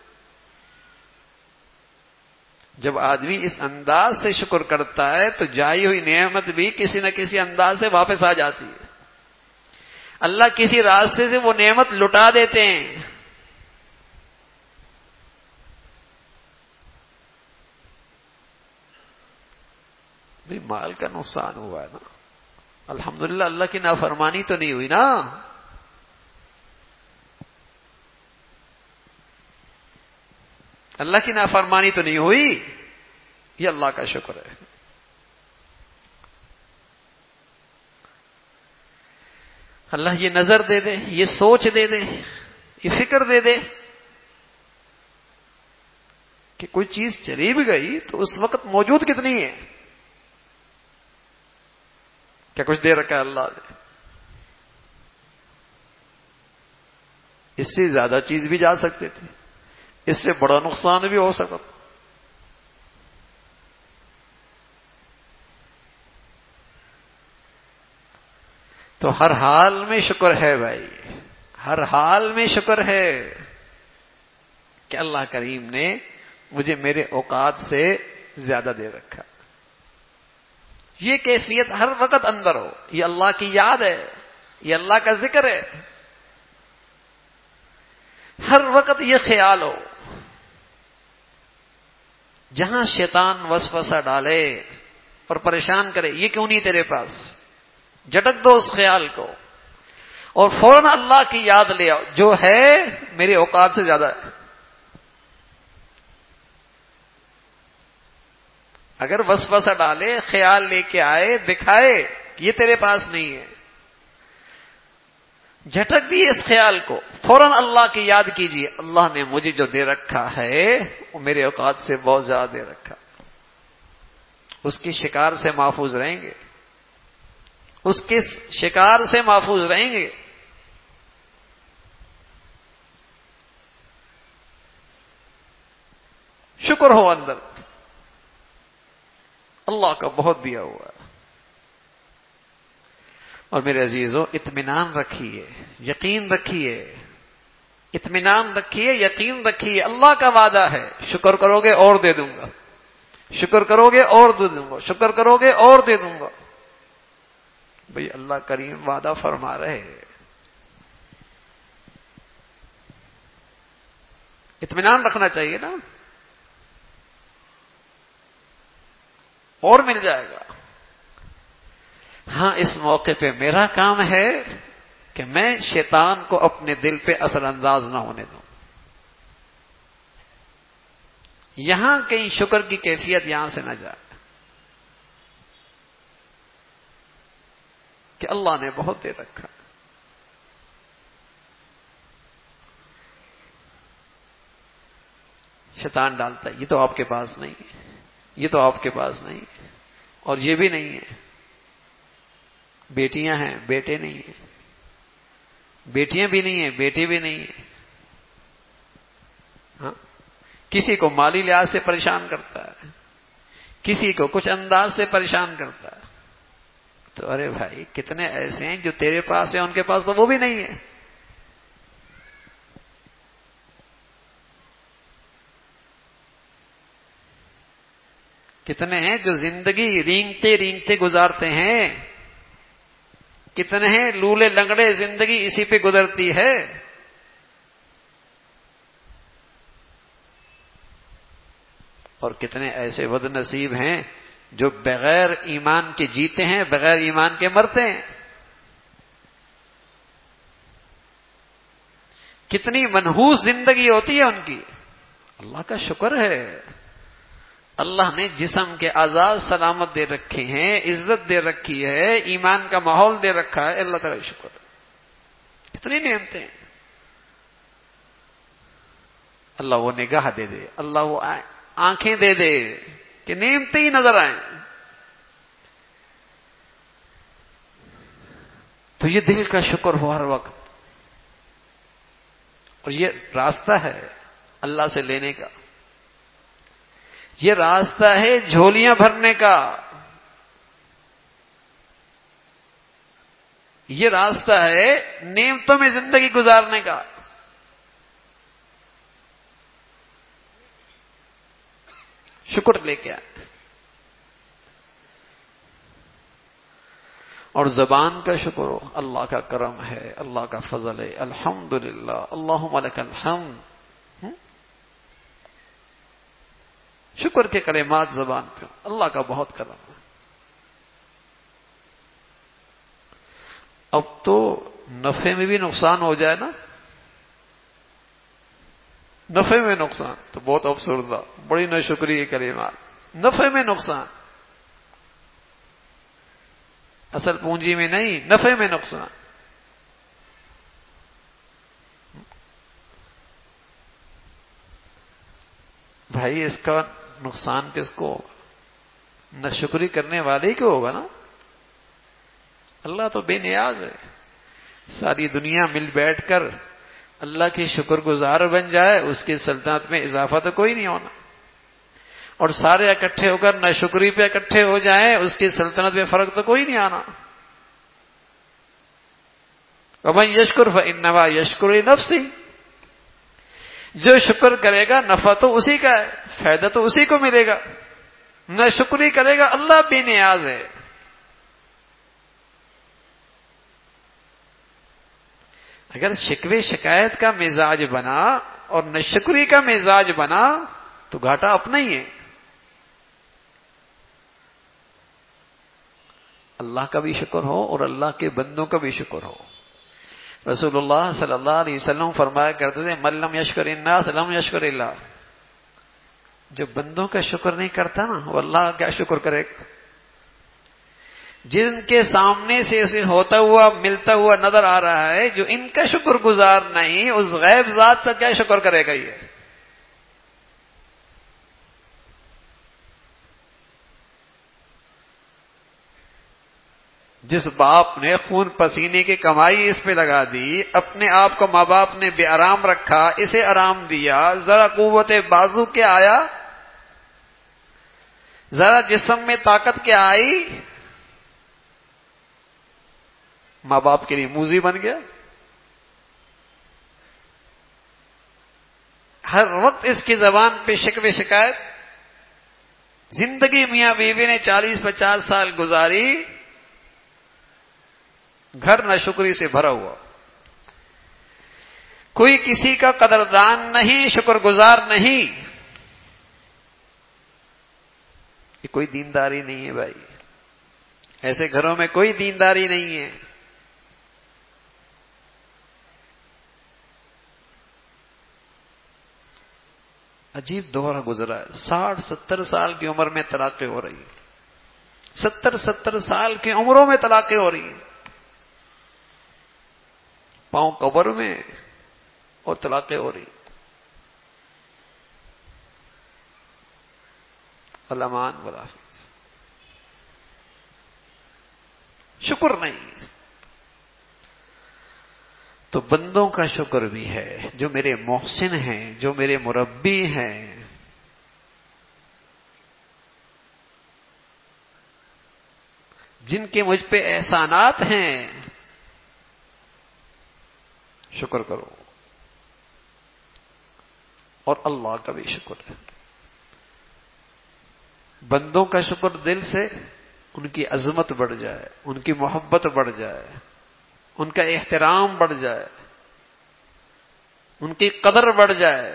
جب آدمی اس انداز سے شکر کرتا ہے تو جائی ہوئی نعمت بھی کسی نہ کسی انداز سے واپس آ جاتی ہے. اللہ کسی راستے سے وہ نعمت لٹا دیتے ہیں. بھی مال کا نقصان ہوا ہے نا، الحمدللہ اللہ کی نافرمانی تو نہیں ہوئی نا. اللہ کی نافرمانی تو نہیں ہوئی، یہ اللہ کا شکر ہے. اللہ یہ نظر دے دے، یہ سوچ دے دے، یہ فکر دے دے کہ کوئی چیز چلی بھی گئی تو اس وقت موجود کتنی ہے. کیا کچھ دے رکھا ہے اللہ نے؟ اس سے زیادہ چیز بھی جا سکتے تھے، اس سے بڑا نقصان بھی ہو سکتا. تو ہر حال میں شکر ہے بھائی، ہر حال میں شکر ہے کہ اللہ کریم نے مجھے میرے اوقات سے زیادہ دے رکھا. یہ کیفیت ہر وقت اندر ہو. یہ اللہ کی یاد ہے، یہ اللہ کا ذکر ہے. ہر وقت یہ خیال ہو. جہاں شیطان وسوسہ ڈالے اور پریشان کرے، یہ کیوں نہیں تیرے پاس، جھٹک دو اس خیال کو اور فوراً اللہ کی یاد لے آؤ، جو ہے میرے اوقات سے زیادہ ہے. اگر وسوسہ ڈالے، خیال لے کے آئے، دکھائے یہ تیرے پاس نہیں ہے، جھٹک دیے اس خیال کو، فوراً اللہ کی یاد کیجیے، اللہ نے مجھے جو دے رکھا ہے وہ میرے اوقات سے بہت زیادہ دے رکھا. اس کی شکار سے محفوظ رہیں گے، اس کے شکار سے محفوظ رہیں گے. شکر ہو اندر، اللہ کا بہت دیا ہوا ہے. اور میرے عزیزوں اطمینان رکھیے، یقین رکھیے، اطمینان رکھیے، یقین رکھیے. اللہ کا وعدہ ہے، شکر کرو گے اور دے دوں گا، شکر کرو گے اور دے دوں گا، شکر کرو گے اور دے دوں گا. بھئی اللہ کریم وعدہ فرما رہے ہیں. اطمینان رکھنا چاہیے نا، اور مل جائے گا. ہاں اس موقع پہ میرا کام ہے کہ میں شیطان کو اپنے دل پہ اثر انداز نہ ہونے دوں. یہاں کہیں شکر کی کیفیت یہاں سے نہ جائے کہ اللہ نے بہت دے رکھا. شیطان ڈالتا ہے یہ تو آپ کے پاس نہیں ہے، یہ تو آپ کے پاس نہیں ہے، اور یہ بھی نہیں ہے. بیٹیاں ہیں بیٹے نہیں ہیں، بیٹیاں بھی نہیں ہیں بیٹے بھی نہیں ہیں. ہاں کسی کو مالی لحاظ سے پریشان کرتا ہے، کسی کو کچھ انداز سے پریشان کرتا ہے. تو ارے بھائی کتنے ایسے ہیں جو تیرے پاس ہیں ان کے پاس تو وہ بھی نہیں ہے. کتنے ہیں جو زندگی رینگتے رینگتے گزارتے ہیں، کتنے ہیں لولے لنگڑے زندگی اسی پہ گزرتی ہے. اور کتنے ایسے بد نصیب ہیں جو بغیر ایمان کے جیتے ہیں، بغیر ایمان کے مرتے ہیں. کتنی منحوس زندگی ہوتی ہے ان کی. اللہ کا شکر ہے. اللہ نے جسم کے اعضاء سلامت دے رکھے ہیں، عزت دے رکھی ہے، ایمان کا ماحول دے رکھا ہے. اللہ تعالیٰ کا شکر ہے. کتنی نعمتیں. اللہ وہ نگاہ دے دے، اللہ وہ آنکھیں دے دے کہ نعمتیں ہی نظر آئیں. تو یہ دل کا شکر ہو ہر وقت. اور یہ راستہ ہے اللہ سے لینے کا، یہ راستہ ہے جھولیاں بھرنے کا، یہ راستہ ہے نعمتوں میں زندگی گزارنے کا. شکر لے کے آئے. اور زبان کا شکر ہو، اللہ کا کرم ہے، اللہ کا فضل ہے. الحمدللہ، اللہم لک الحمد. شکر کے کلمات زبان پہ، اللہ کا بہت کرم ہے. اب تو نفع میں بھی نقصان ہو جائے نا، نفع میں نقصان تو بہت افسردہ، بڑی ناشکری کے کلمات. نفع میں نقصان، اصل پونجی میں نہیں، نفع میں نقصان. بھائی اس کا نقصان کس کو ہوگا؟ ناشکری کرنے والے کو ہوگا نا. اللہ تو بے نیاز ہے. ساری دنیا مل بیٹھ کر اللہ کی شکر گزار بن جائے، اس کی سلطنت میں اضافہ تو کوئی نہیں ہونا. اور سارے اکٹھے ہو کر ناشکری پہ اکٹھے ہو جائیں، اس کی سلطنت میں فرق تو کوئی نہیں آنا. وَمَن يَشْكُرْ فَإِنَّمَا يَشْكُرُ لِنَفْسِهِ. جو شکر کرے گا نفع تو اسی کا ہے، فائدہ تو اسی کو ملے گا. ناشکری کرے گا، اللہ بے نیاز ہے. اگر شکوے شکایت کا مزاج بنا اور ناشکری کا مزاج بنا تو گھاٹا اپنا ہی ہے. اللہ کا بھی شکر ہو اور اللہ کے بندوں کا بھی شکر ہو. رسول اللہ صلی اللہ علیہ وسلم فرمایا کرتے تھے، من لم یشکر الناس لم یشکر اللہ. جو بندوں کا شکر نہیں کرتا نا، وہ اللہ کیا شکر کرے گا. جن کے سامنے سے اسے ہوتا ہوا ملتا ہوا نظر آ رہا ہے، جو ان کا شکر گزار نہیں، اس غیب ذات کا کیا شکر کرے گا. یہ جس باپ نے خون پسینے کی کمائی اس پہ لگا دی، اپنے آپ کو ماں باپ نے بے آرام رکھا، اسے آرام دیا، ذرا قوت بازو کے آیا، ذرا جسم میں طاقت کے آئی، ماں باپ کے لیے موذی بن گیا. ہر وقت اس کی زبان پہ شکوے شکایت. زندگی میاں بیوی نے چالیس پچاس سال گزاری، گھر ناشکری سے بھرا ہوا. کوئی کسی کا قدردان نہیں، شکر گزار نہیں. یہ کوئی دینداری نہیں ہے بھائی. ایسے گھروں میں کوئی دینداری نہیں ہے. عجیب دور گزرا ہے. ساٹھ ستر سال کی عمر میں طلاقیں ہو رہی ہیں. ستر ستر سال کی عمروں میں طلاقیں ہو رہی ہیں. پاؤں قبر میں اور طلاقیں ہو رہی. الامان والعافیت. شکر نہیں. تو بندوں کا شکر بھی ہے، جو میرے محسن ہیں، جو میرے مربی ہیں، جن کے مجھ پہ احسانات ہیں. شکر کرو. اور اللہ کا بھی شکر ہے. بندوں کا شکر دل سے، ان کی عظمت بڑھ جائے، ان کی محبت بڑھ جائے، ان کا احترام بڑھ جائے، ان کی قدر بڑھ جائے.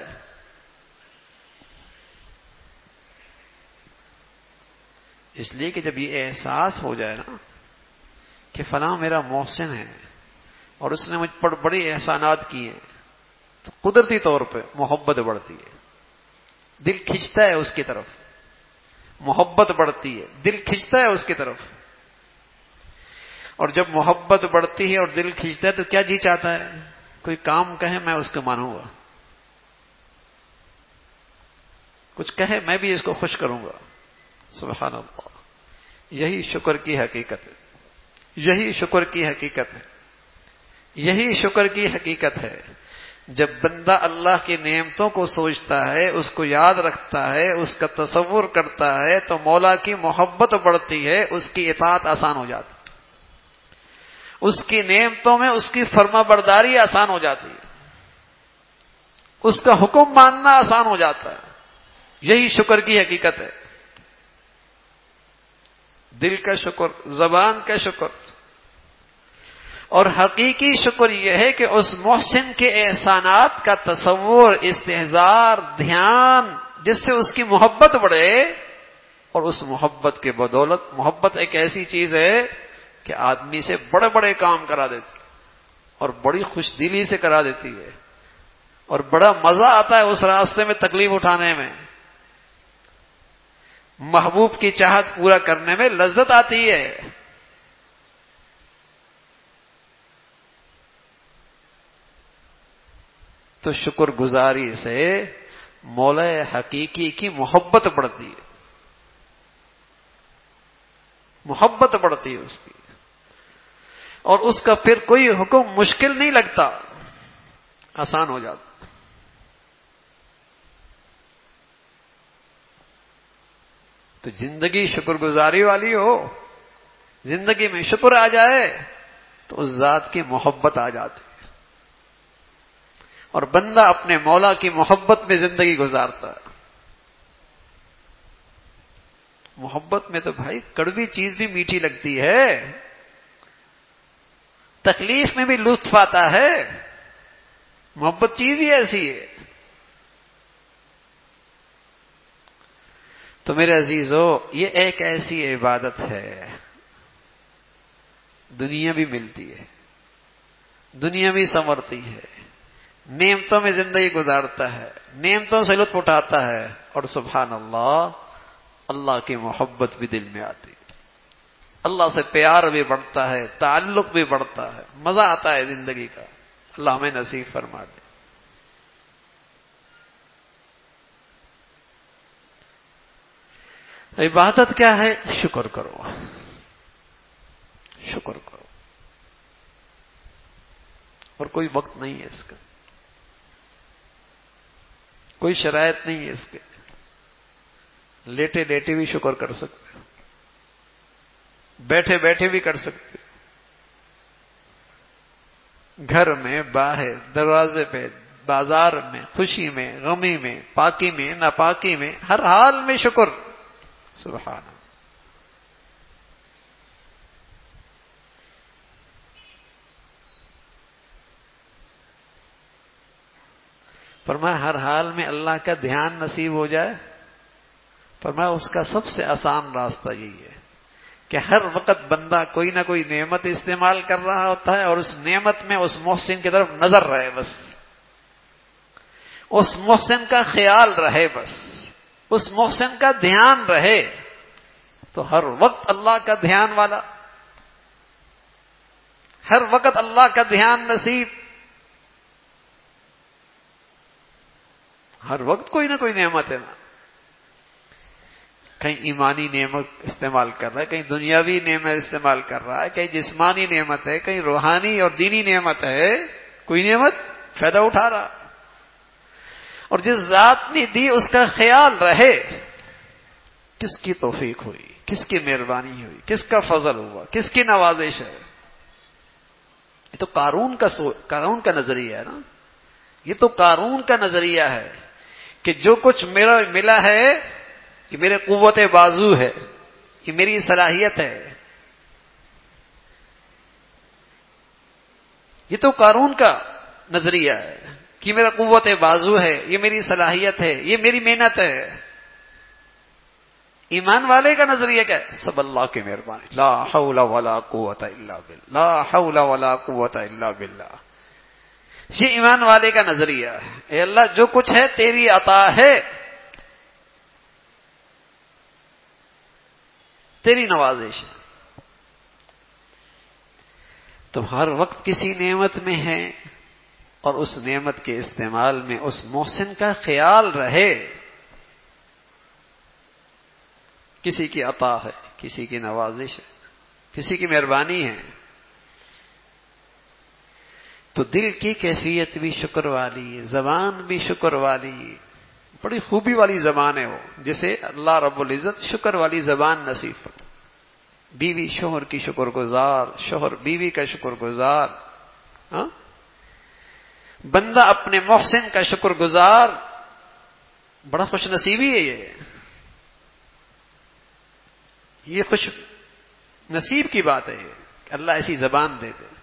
اس لیے کہ جب یہ احساس ہو جائے نا کہ فلاں میرا محسن ہے اور اس نے مجھ پر بڑے احسانات کیے ہیں، تو قدرتی طور پہ محبت بڑھتی ہے. دل کھنچتا ہے اس کی طرف، محبت بڑھتی ہے، دل کھنچتا ہے اس کی طرف. اور جب محبت بڑھتی ہے اور دل کھنچتا ہے تو کیا جی چاہتا ہے؟ کوئی کام کہے میں اس کو مانوں گا، کچھ کہے میں بھی اس کو خوش کروں گا. سبحان اللہ. یہی شکر کی حقیقت ہے، یہی شکر کی حقیقت ہے، یہی شکر کی حقیقت ہے. جب بندہ اللہ کی نعمتوں کو سوچتا ہے، اس کو یاد رکھتا ہے، اس کا تصور کرتا ہے تو مولا کی محبت بڑھتی ہے، اس کی اطاعت آسان ہو جاتی ہے، اس کی نعمتوں میں اس کی فرما برداری آسان ہو جاتی ہے، اس کا حکم ماننا آسان ہو جاتا ہے. یہی شکر کی حقیقت ہے. دل کا شکر، زبان کا شکر. اور حقیقی شکر یہ ہے کہ اس محسن کے احسانات کا تصور، استحضار، دھیان، جس سے اس کی محبت بڑھے. اور اس محبت کے بدولت، محبت ایک ایسی چیز ہے کہ آدمی سے بڑے بڑے کام کرا دیتی اور بڑی خوش دلی سے کرا دیتی ہے، اور بڑا مزہ آتا ہے اس راستے میں تکلیف اٹھانے میں. محبوب کی چاہت پورا کرنے میں لذت آتی ہے. تو شکر گزاری سے مولا حقیقی کی محبت بڑھتی ہے، محبت بڑھتی ہے اس کی. اور اس کا پھر کوئی حکم مشکل نہیں لگتا، آسان ہو جاتا. تو زندگی شکر گزاری والی ہو، زندگی میں شکر آ جائے تو اس ذات کی محبت آ جاتی ہے، اور بندہ اپنے مولا کی محبت میں زندگی گزارتا ہے. محبت میں تو بھائی کڑوی چیز بھی میٹھی لگتی ہے، تکلیف میں بھی لطف آتا ہے. محبت چیز ہی ایسی ہے. تو میرے عزیزو، یہ ایک ایسی عبادت ہے، دنیا بھی ملتی ہے، دنیا بھی سنورتی ہے، نعمتوں میں زندگی گزارتا ہے، نعمتوں سے لطف اٹھاتا ہے، اور سبحان اللہ، اللہ کی محبت بھی دل میں آتی ہے، اللہ سے پیار بھی بڑھتا ہے، تعلق بھی بڑھتا ہے، مزہ آتا ہے زندگی کا. اللہ ہمیں نصیب فرما دے. عبادت کیا ہے؟ شکر کرو، شکر کرو. اور کوئی وقت نہیں ہے اس کا، کوئی شرائط نہیں ہے اس کے. لیٹے لیٹے بھی شکر کر سکتے ہو، بیٹھے بیٹھے بھی کر سکتے ہو، گھر میں، باہر، دروازے پہ، بازار میں، خوشی میں، غمی میں، پاکی میں، ناپاکی میں، ہر حال میں شکر. سبحان اللہ. فرمایا ہر حال میں اللہ کا دھیان نصیب ہو جائے. فرمایا اس کا سب سے آسان راستہ یہی ہے کہ ہر وقت بندہ کوئی نہ کوئی نعمت استعمال کر رہا ہوتا ہے، اور اس نعمت میں اس محسن کی طرف نظر رہے، بس اس محسن کا خیال رہے، بس اس محسن کا دھیان رہے. تو ہر وقت اللہ کا دھیان والا، ہر وقت اللہ کا دھیان نصیب، ہر وقت کوئی نہ کوئی نعمت ہے نا. کہیں ایمانی نعمت استعمال کر رہا ہے، کہیں دنیاوی نعمت استعمال کر رہا ہے، کہیں جسمانی نعمت ہے، کہیں روحانی اور دینی نعمت ہے، کوئی نعمت فائدہ اٹھا رہا. اور جس ذات نے دی اس کا خیال رہے، کس کی توفیق ہوئی، کس کی مہربانی ہوئی، کس کا فضل ہوا، کس کی نوازش ہے. یہ تو قارون کا سو... قارون کا نظریہ ہے نا. یہ تو قارون کا نظریہ ہے کہ جو کچھ میرا ملا ہے یہ میرے قوت بازو ہے، یہ میری صلاحیت ہے. یہ تو قارون کا نظریہ ہے کہ میرا قوت بازو ہے، یہ میری صلاحیت ہے، یہ میری محنت ہے. ایمان والے کا نظریہ کیا ہے؟ سب اللہ کی مہربانی، لا حول ولا قوت الا باللہ، لا حول ولا قوت الا باللہ. یہ ایمان والے کا نظریہ ہے. اے اللہ جو کچھ ہے تیری عطا ہے، تیری نوازش ہے. تم ہر وقت کسی نعمت میں ہے اور اس نعمت کے استعمال میں اس محسن کا خیال رہے. کسی کی عطا ہے، کسی کی نوازش ہے، کسی کی مہربانی ہے، تو دل کی کیفیت بھی شکر والی، زبان بھی شکر والی. بڑی خوبی والی زبان ہے وہ، جسے اللہ رب العزت شکر والی زبان نصیب فرمائے. بیوی شوہر کی شکر گزار، شوہر بیوی کا شکر گزار، ہاں؟ بندہ اپنے محسن کا شکر گزار. بڑا خوش نصیبی ہے یہ یہ خوش نصیب کی بات ہے کہ اللہ ایسی زبان دے دے.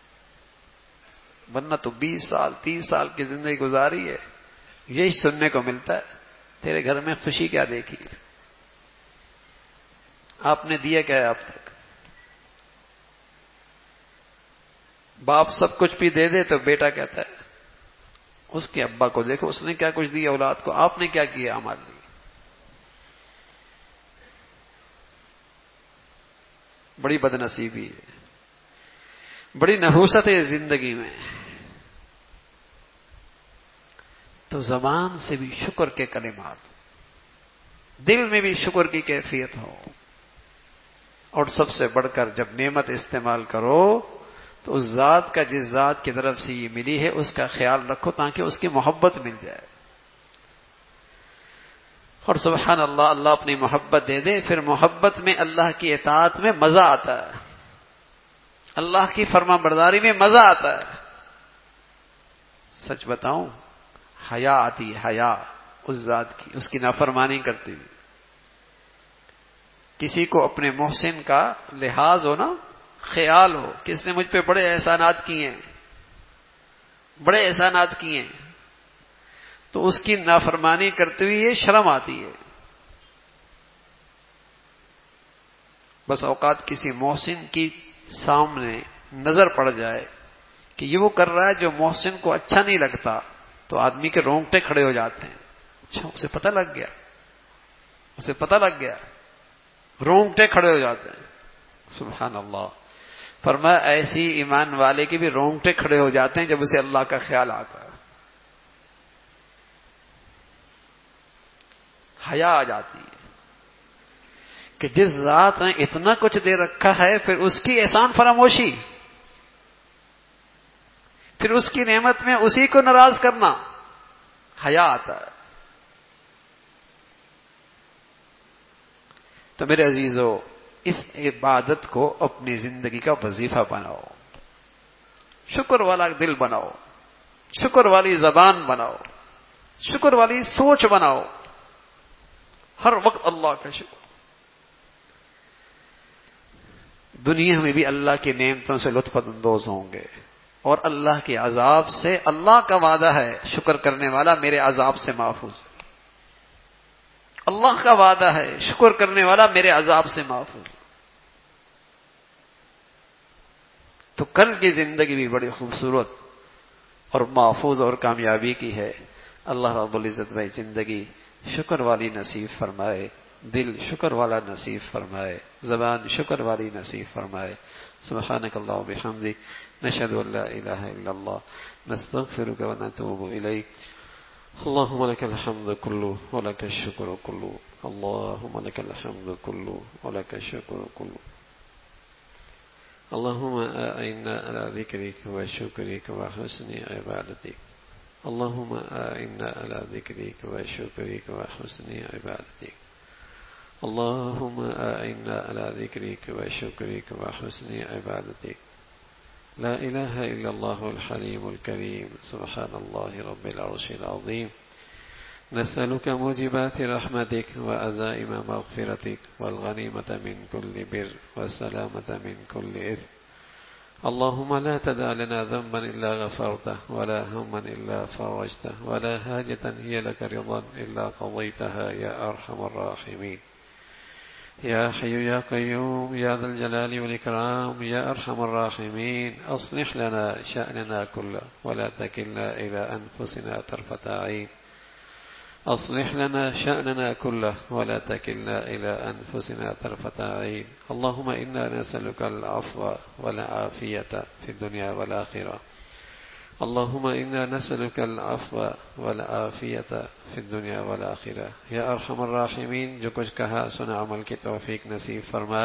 ورنہ تو بیس سال تیس سال کی زندگی گزاری ہے، یہی سننے کو ملتا ہے تیرے گھر میں خوشی کیا دیکھی، آپ نے دیا کیا ہے اب تک. باپ سب کچھ بھی دے دے تو بیٹا کہتا ہے اس کے ابا کو دیکھو اس نے کیا کچھ دیا اولاد کو، آپ نے کیا کیا ہمارے لیے. بڑی بد نصیبی ہے، بڑی نحوست ہے زندگی میں. تو زبان سے بھی شکر کے کلمات، دل میں بھی شکر کی کیفیت ہو. اور سب سے بڑھ کر جب نعمت استعمال کرو تو اس ذات کا جس ذات کی طرف سے یہ ملی ہے اس کا خیال رکھو تاکہ اس کی محبت مل جائے. اور سبحان اللہ، اللہ اپنی محبت دے دے، پھر محبت میں اللہ کی اطاعت میں مزہ آتا ہے، اللہ کی فرما برداری میں مزہ آتا ہے. سچ بتاؤں، حیا آتی ہے، حیا اس ذات کی، اس کی نافرمانی کرتی ہوئی. کسی کو اپنے محسن کا لحاظ ہو نا، خیال ہو کہ اس نے مجھ پہ بڑے احسانات کیے ہیں، بڑے احسانات کیے ہیں، تو اس کی نافرمانی کرتے ہوئے یہ شرم آتی ہے. بس اوقات کسی محسن کی سامنے نظر پڑ جائے کہ یہ وہ کر رہا ہے جو محسن کو اچھا نہیں لگتا، تو آدمی کے رونگٹے کھڑے ہو جاتے ہیں. اچھا اسے پتہ لگ گیا، اسے پتہ لگ گیا، رونگٹے کھڑے ہو جاتے ہیں. سبحان اللہ. فرمایا ایسی ایمان والے کے بھی رونگٹے کھڑے ہو جاتے ہیں جب اسے اللہ کا خیال آتا ہے، حیا آ جاتی ہے کہ جس ذات نے اتنا کچھ دے رکھا ہے پھر اس کی احسان فراموشی، پھر اس کی نعمت میں اسی کو ناراض کرنا، حیا آتا ہے. تو میرے عزیزو، اس عبادت کو اپنی زندگی کا وظیفہ بناؤ، شکر والا دل بناؤ، شکر والی زبان بناؤ، شکر والی سوچ بناؤ، ہر وقت اللہ کا شکر. دنیا میں بھی اللہ کی نعمتوں سے لطف اندوز ہوں گے، اور اللہ کے عذاب سے، اللہ کا وعدہ ہے شکر کرنے والا میرے عذاب سے محفوظ ہے. اللہ کا وعدہ ہے شکر کرنے والا میرے عذاب سے محفوظ ہے. تو کل کی زندگی بھی بڑی خوبصورت اور محفوظ اور کامیابی کی ہے. اللہ رب العزت بھائی زندگی شکر والی نصیب فرمائے، دل شکر والا نصیب فرمائے، زبان شکر والی نصیب فرمائے. سبحانک اللہ وبحمدک، نشہد ان لا الہ الا اللہ، نستغفرک ونتوب الیک. اللهم لك الحمد كله ولك الشكر كله، اللهم لك الحمد كله ولك الشكر كله. اللهم أعنا على ذكرك وشكرك وحسن عبادتك، اللهم أعنا على ذكرك وشكرك وحسن عبادتك، اللهم أعنا على ذكرك وشكرك وحسن عبادتك. لا إله إلا الله الحليم الكريم، سبحان الله رب العرش العظيم. نسألك موجبات رحمتك وعزائم مغفرتك والغنيمة من كل بر والسلامة من كل إثم. اللهم لا تدع لنا ذنبا إلا غفرته، ولا هما إلا فرجته، ولا حاجة هي لك رضا إلا قضيتها يا أرحم الراحمين. يا حي يا قيوم يا ذا الجلال والإكرام يا أرحم الراحمين، أصلح لنا شأننا كله ولا تكلنا إلى أنفسنا طرفة عين. أصلح لنا شأننا كله ولا تكلنا إلى أنفسنا طرفة عين. اللهم إنا نسألك العفو والعافية في الدنيا والآخرة. اللهم إنا نسألك العفو والعافية في الدنیا والآخرہ. یا ارحم الراحمین، جو کچھ کہا سنا عمل کی توفیق نصیب فرما.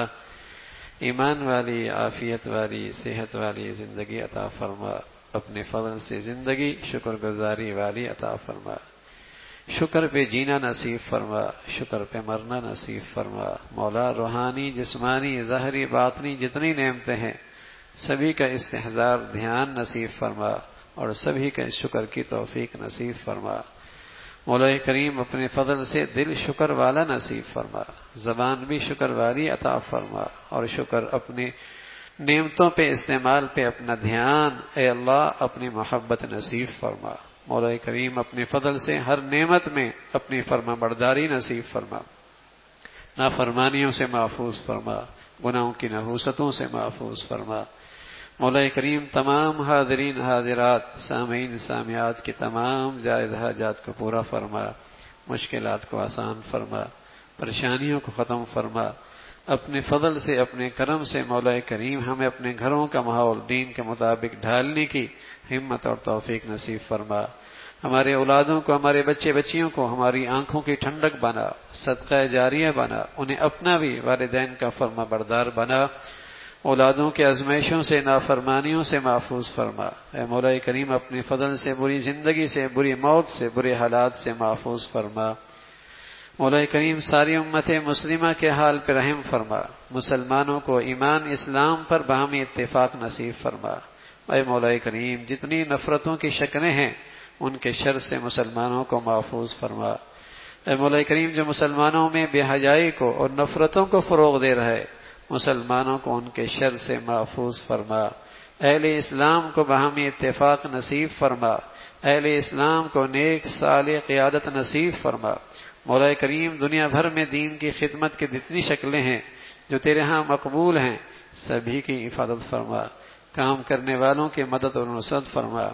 ایمان والی، عافیت والی، صحت والی زندگی عطا فرما. اپنے فضل سے زندگی شکر گزاری والی عطا فرما. شکر پہ جینا نصیب فرما، شکر پہ مرنا نصیب فرما. مولا روحانی، جسمانی، ظاہری، باطنی جتنی نعمتیں ہیں سبھی کا استحضار دھیان نصیب فرما اور سبھی کا شکر کی توفیق نصیب فرما. مولا کریم اپنے فضل سے دل شکر والا نصیب فرما، زبان بھی شکر والی عطا فرما اور شکر اپنی نعمتوں پہ استعمال پہ اپنا دھیان اے اللہ اپنی محبت نصیب فرما. مولا کریم اپنے فضل سے ہر نعمت میں اپنی فرما برداری نصیب فرما. نافرمانیوں سے محفوظ فرما، گناہوں کی نحوستوں سے محفوظ فرما. مولا کریم تمام حاضرین حاضرات، سامعین سامعات کی تمام جائز حاجات کو پورا فرما. مشکلات کو آسان فرما، پریشانیوں کو ختم فرما. اپنے فضل سے، اپنے کرم سے مولا کریم ہمیں اپنے گھروں کا ماحول دین کے مطابق ڈھالنے کی ہمت اور توفیق نصیب فرما. ہمارے اولادوں کو، ہمارے بچے بچیوں کو ہماری آنکھوں کی ٹھنڈک بنا، صدقہ جاریہ بنا، انہیں اپنا بھی والدین کا فرما بردار بنا. اولادوں کے آزمائشوں سے، نافرمانیوں سے محفوظ فرما. اے مولا کریم اپنے فضل سے بری زندگی سے، بری موت سے، برے حالات سے محفوظ فرما. مولا کریم ساری امت مسلمہ کے حال پہ رحم فرما. مسلمانوں کو ایمان اسلام پر باہمی اتفاق نصیب فرما. اے مولا کریم جتنی نفرتوں کی شکلیں ہیں ان کے شر سے مسلمانوں کو محفوظ فرما. اے مولا کریم جو مسلمانوں میں بے حیائی کو اور نفرتوں کو فروغ دے رہا ہے مسلمانوں کو ان کے شر سے محفوظ فرما. اہل اسلام کو باہمی اتفاق نصیب فرما. اہل اسلام کو نیک صالح قیادت نصیب فرما. مولا کریم دنیا بھر میں دین کی خدمت کی جتنی شکلیں ہیں جو تیرے ہاں مقبول ہیں سبھی کی حفاظت فرما. کام کرنے والوں کی مدد اور نصرت فرما.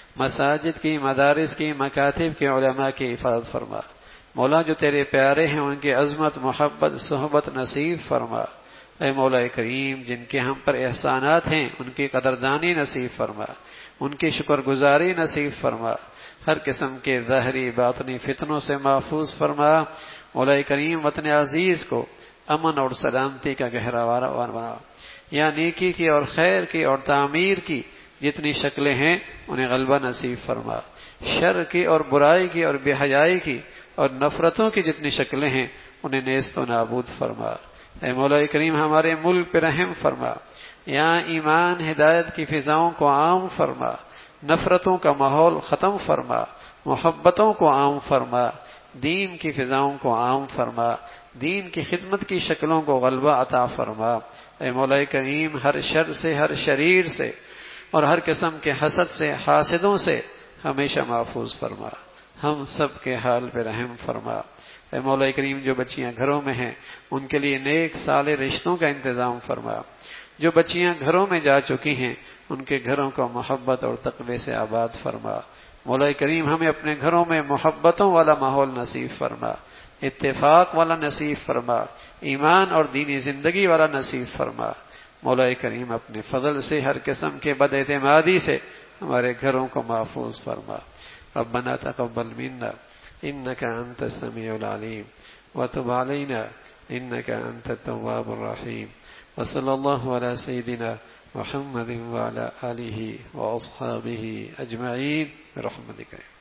مساجد کی، مدارس کی، مکاتب کے علماء کی حفاظت فرما. مولا جو تیرے پیارے ہیں ان کی عظمت، محبت، صحبت نصیب فرما. اے مولا کریم جن کے ہم پر احسانات ہیں ان کی قدردانی نصیب فرما، ان کی شکر گزاری نصیب فرما. ہر قسم کے ظاہری باطنی فتنوں سے محفوظ فرما. مولا کریم وطن عزیز کو امن اور سلامتی کا گہراوارہ بنا. یا نیکی کی اور خیر کی اور تعمیر کی جتنی شکلیں ہیں انہیں غلبہ نصیب فرما. شر کی اور برائی کی اور بے حیائی کی اور نفرتوں کی جتنی شکلیں ہیں انہیں نیست و نابود فرما. اے مولا کریم ہمارے ملک پہ رحم فرما. یہاں ایمان ہدایت کی فضاؤں کو عام فرما. نفرتوں کا ماحول ختم فرما. محبتوں کو عام فرما. دین کی فضاؤں کو عام فرما. دین کی خدمت کی شکلوں کو غلبہ عطا فرما. اے مولا کریم ہر شر سے، ہر شریر سے اور ہر قسم کے حسد سے، حاسدوں سے ہمیشہ محفوظ فرما. ہم سب کے حال پہ رحم فرما. اے مولا کریم جو بچیاں گھروں میں ہیں ان کے لیے نیک صالح رشتوں کا انتظام فرما. جو بچیاں گھروں میں جا چکی ہیں ان کے گھروں کو محبت اور تقوی سے آباد فرما. مولا کریم ہمیں اپنے گھروں میں محبتوں والا ماحول نصیب فرما، اتفاق والا نصیب فرما، ایمان اور دینی زندگی والا نصیب فرما. مولا کریم اپنے فضل سے ہر قسم کے بد اعتمادی سے ہمارے گھروں کو محفوظ فرما. ربنا تقبل منا انك انت السميع العليم وتب علينا انك انت التواب الرحيم. وصلى الله على سيدنا محمد وعلى آله واصحابه اجمعين برحمتك.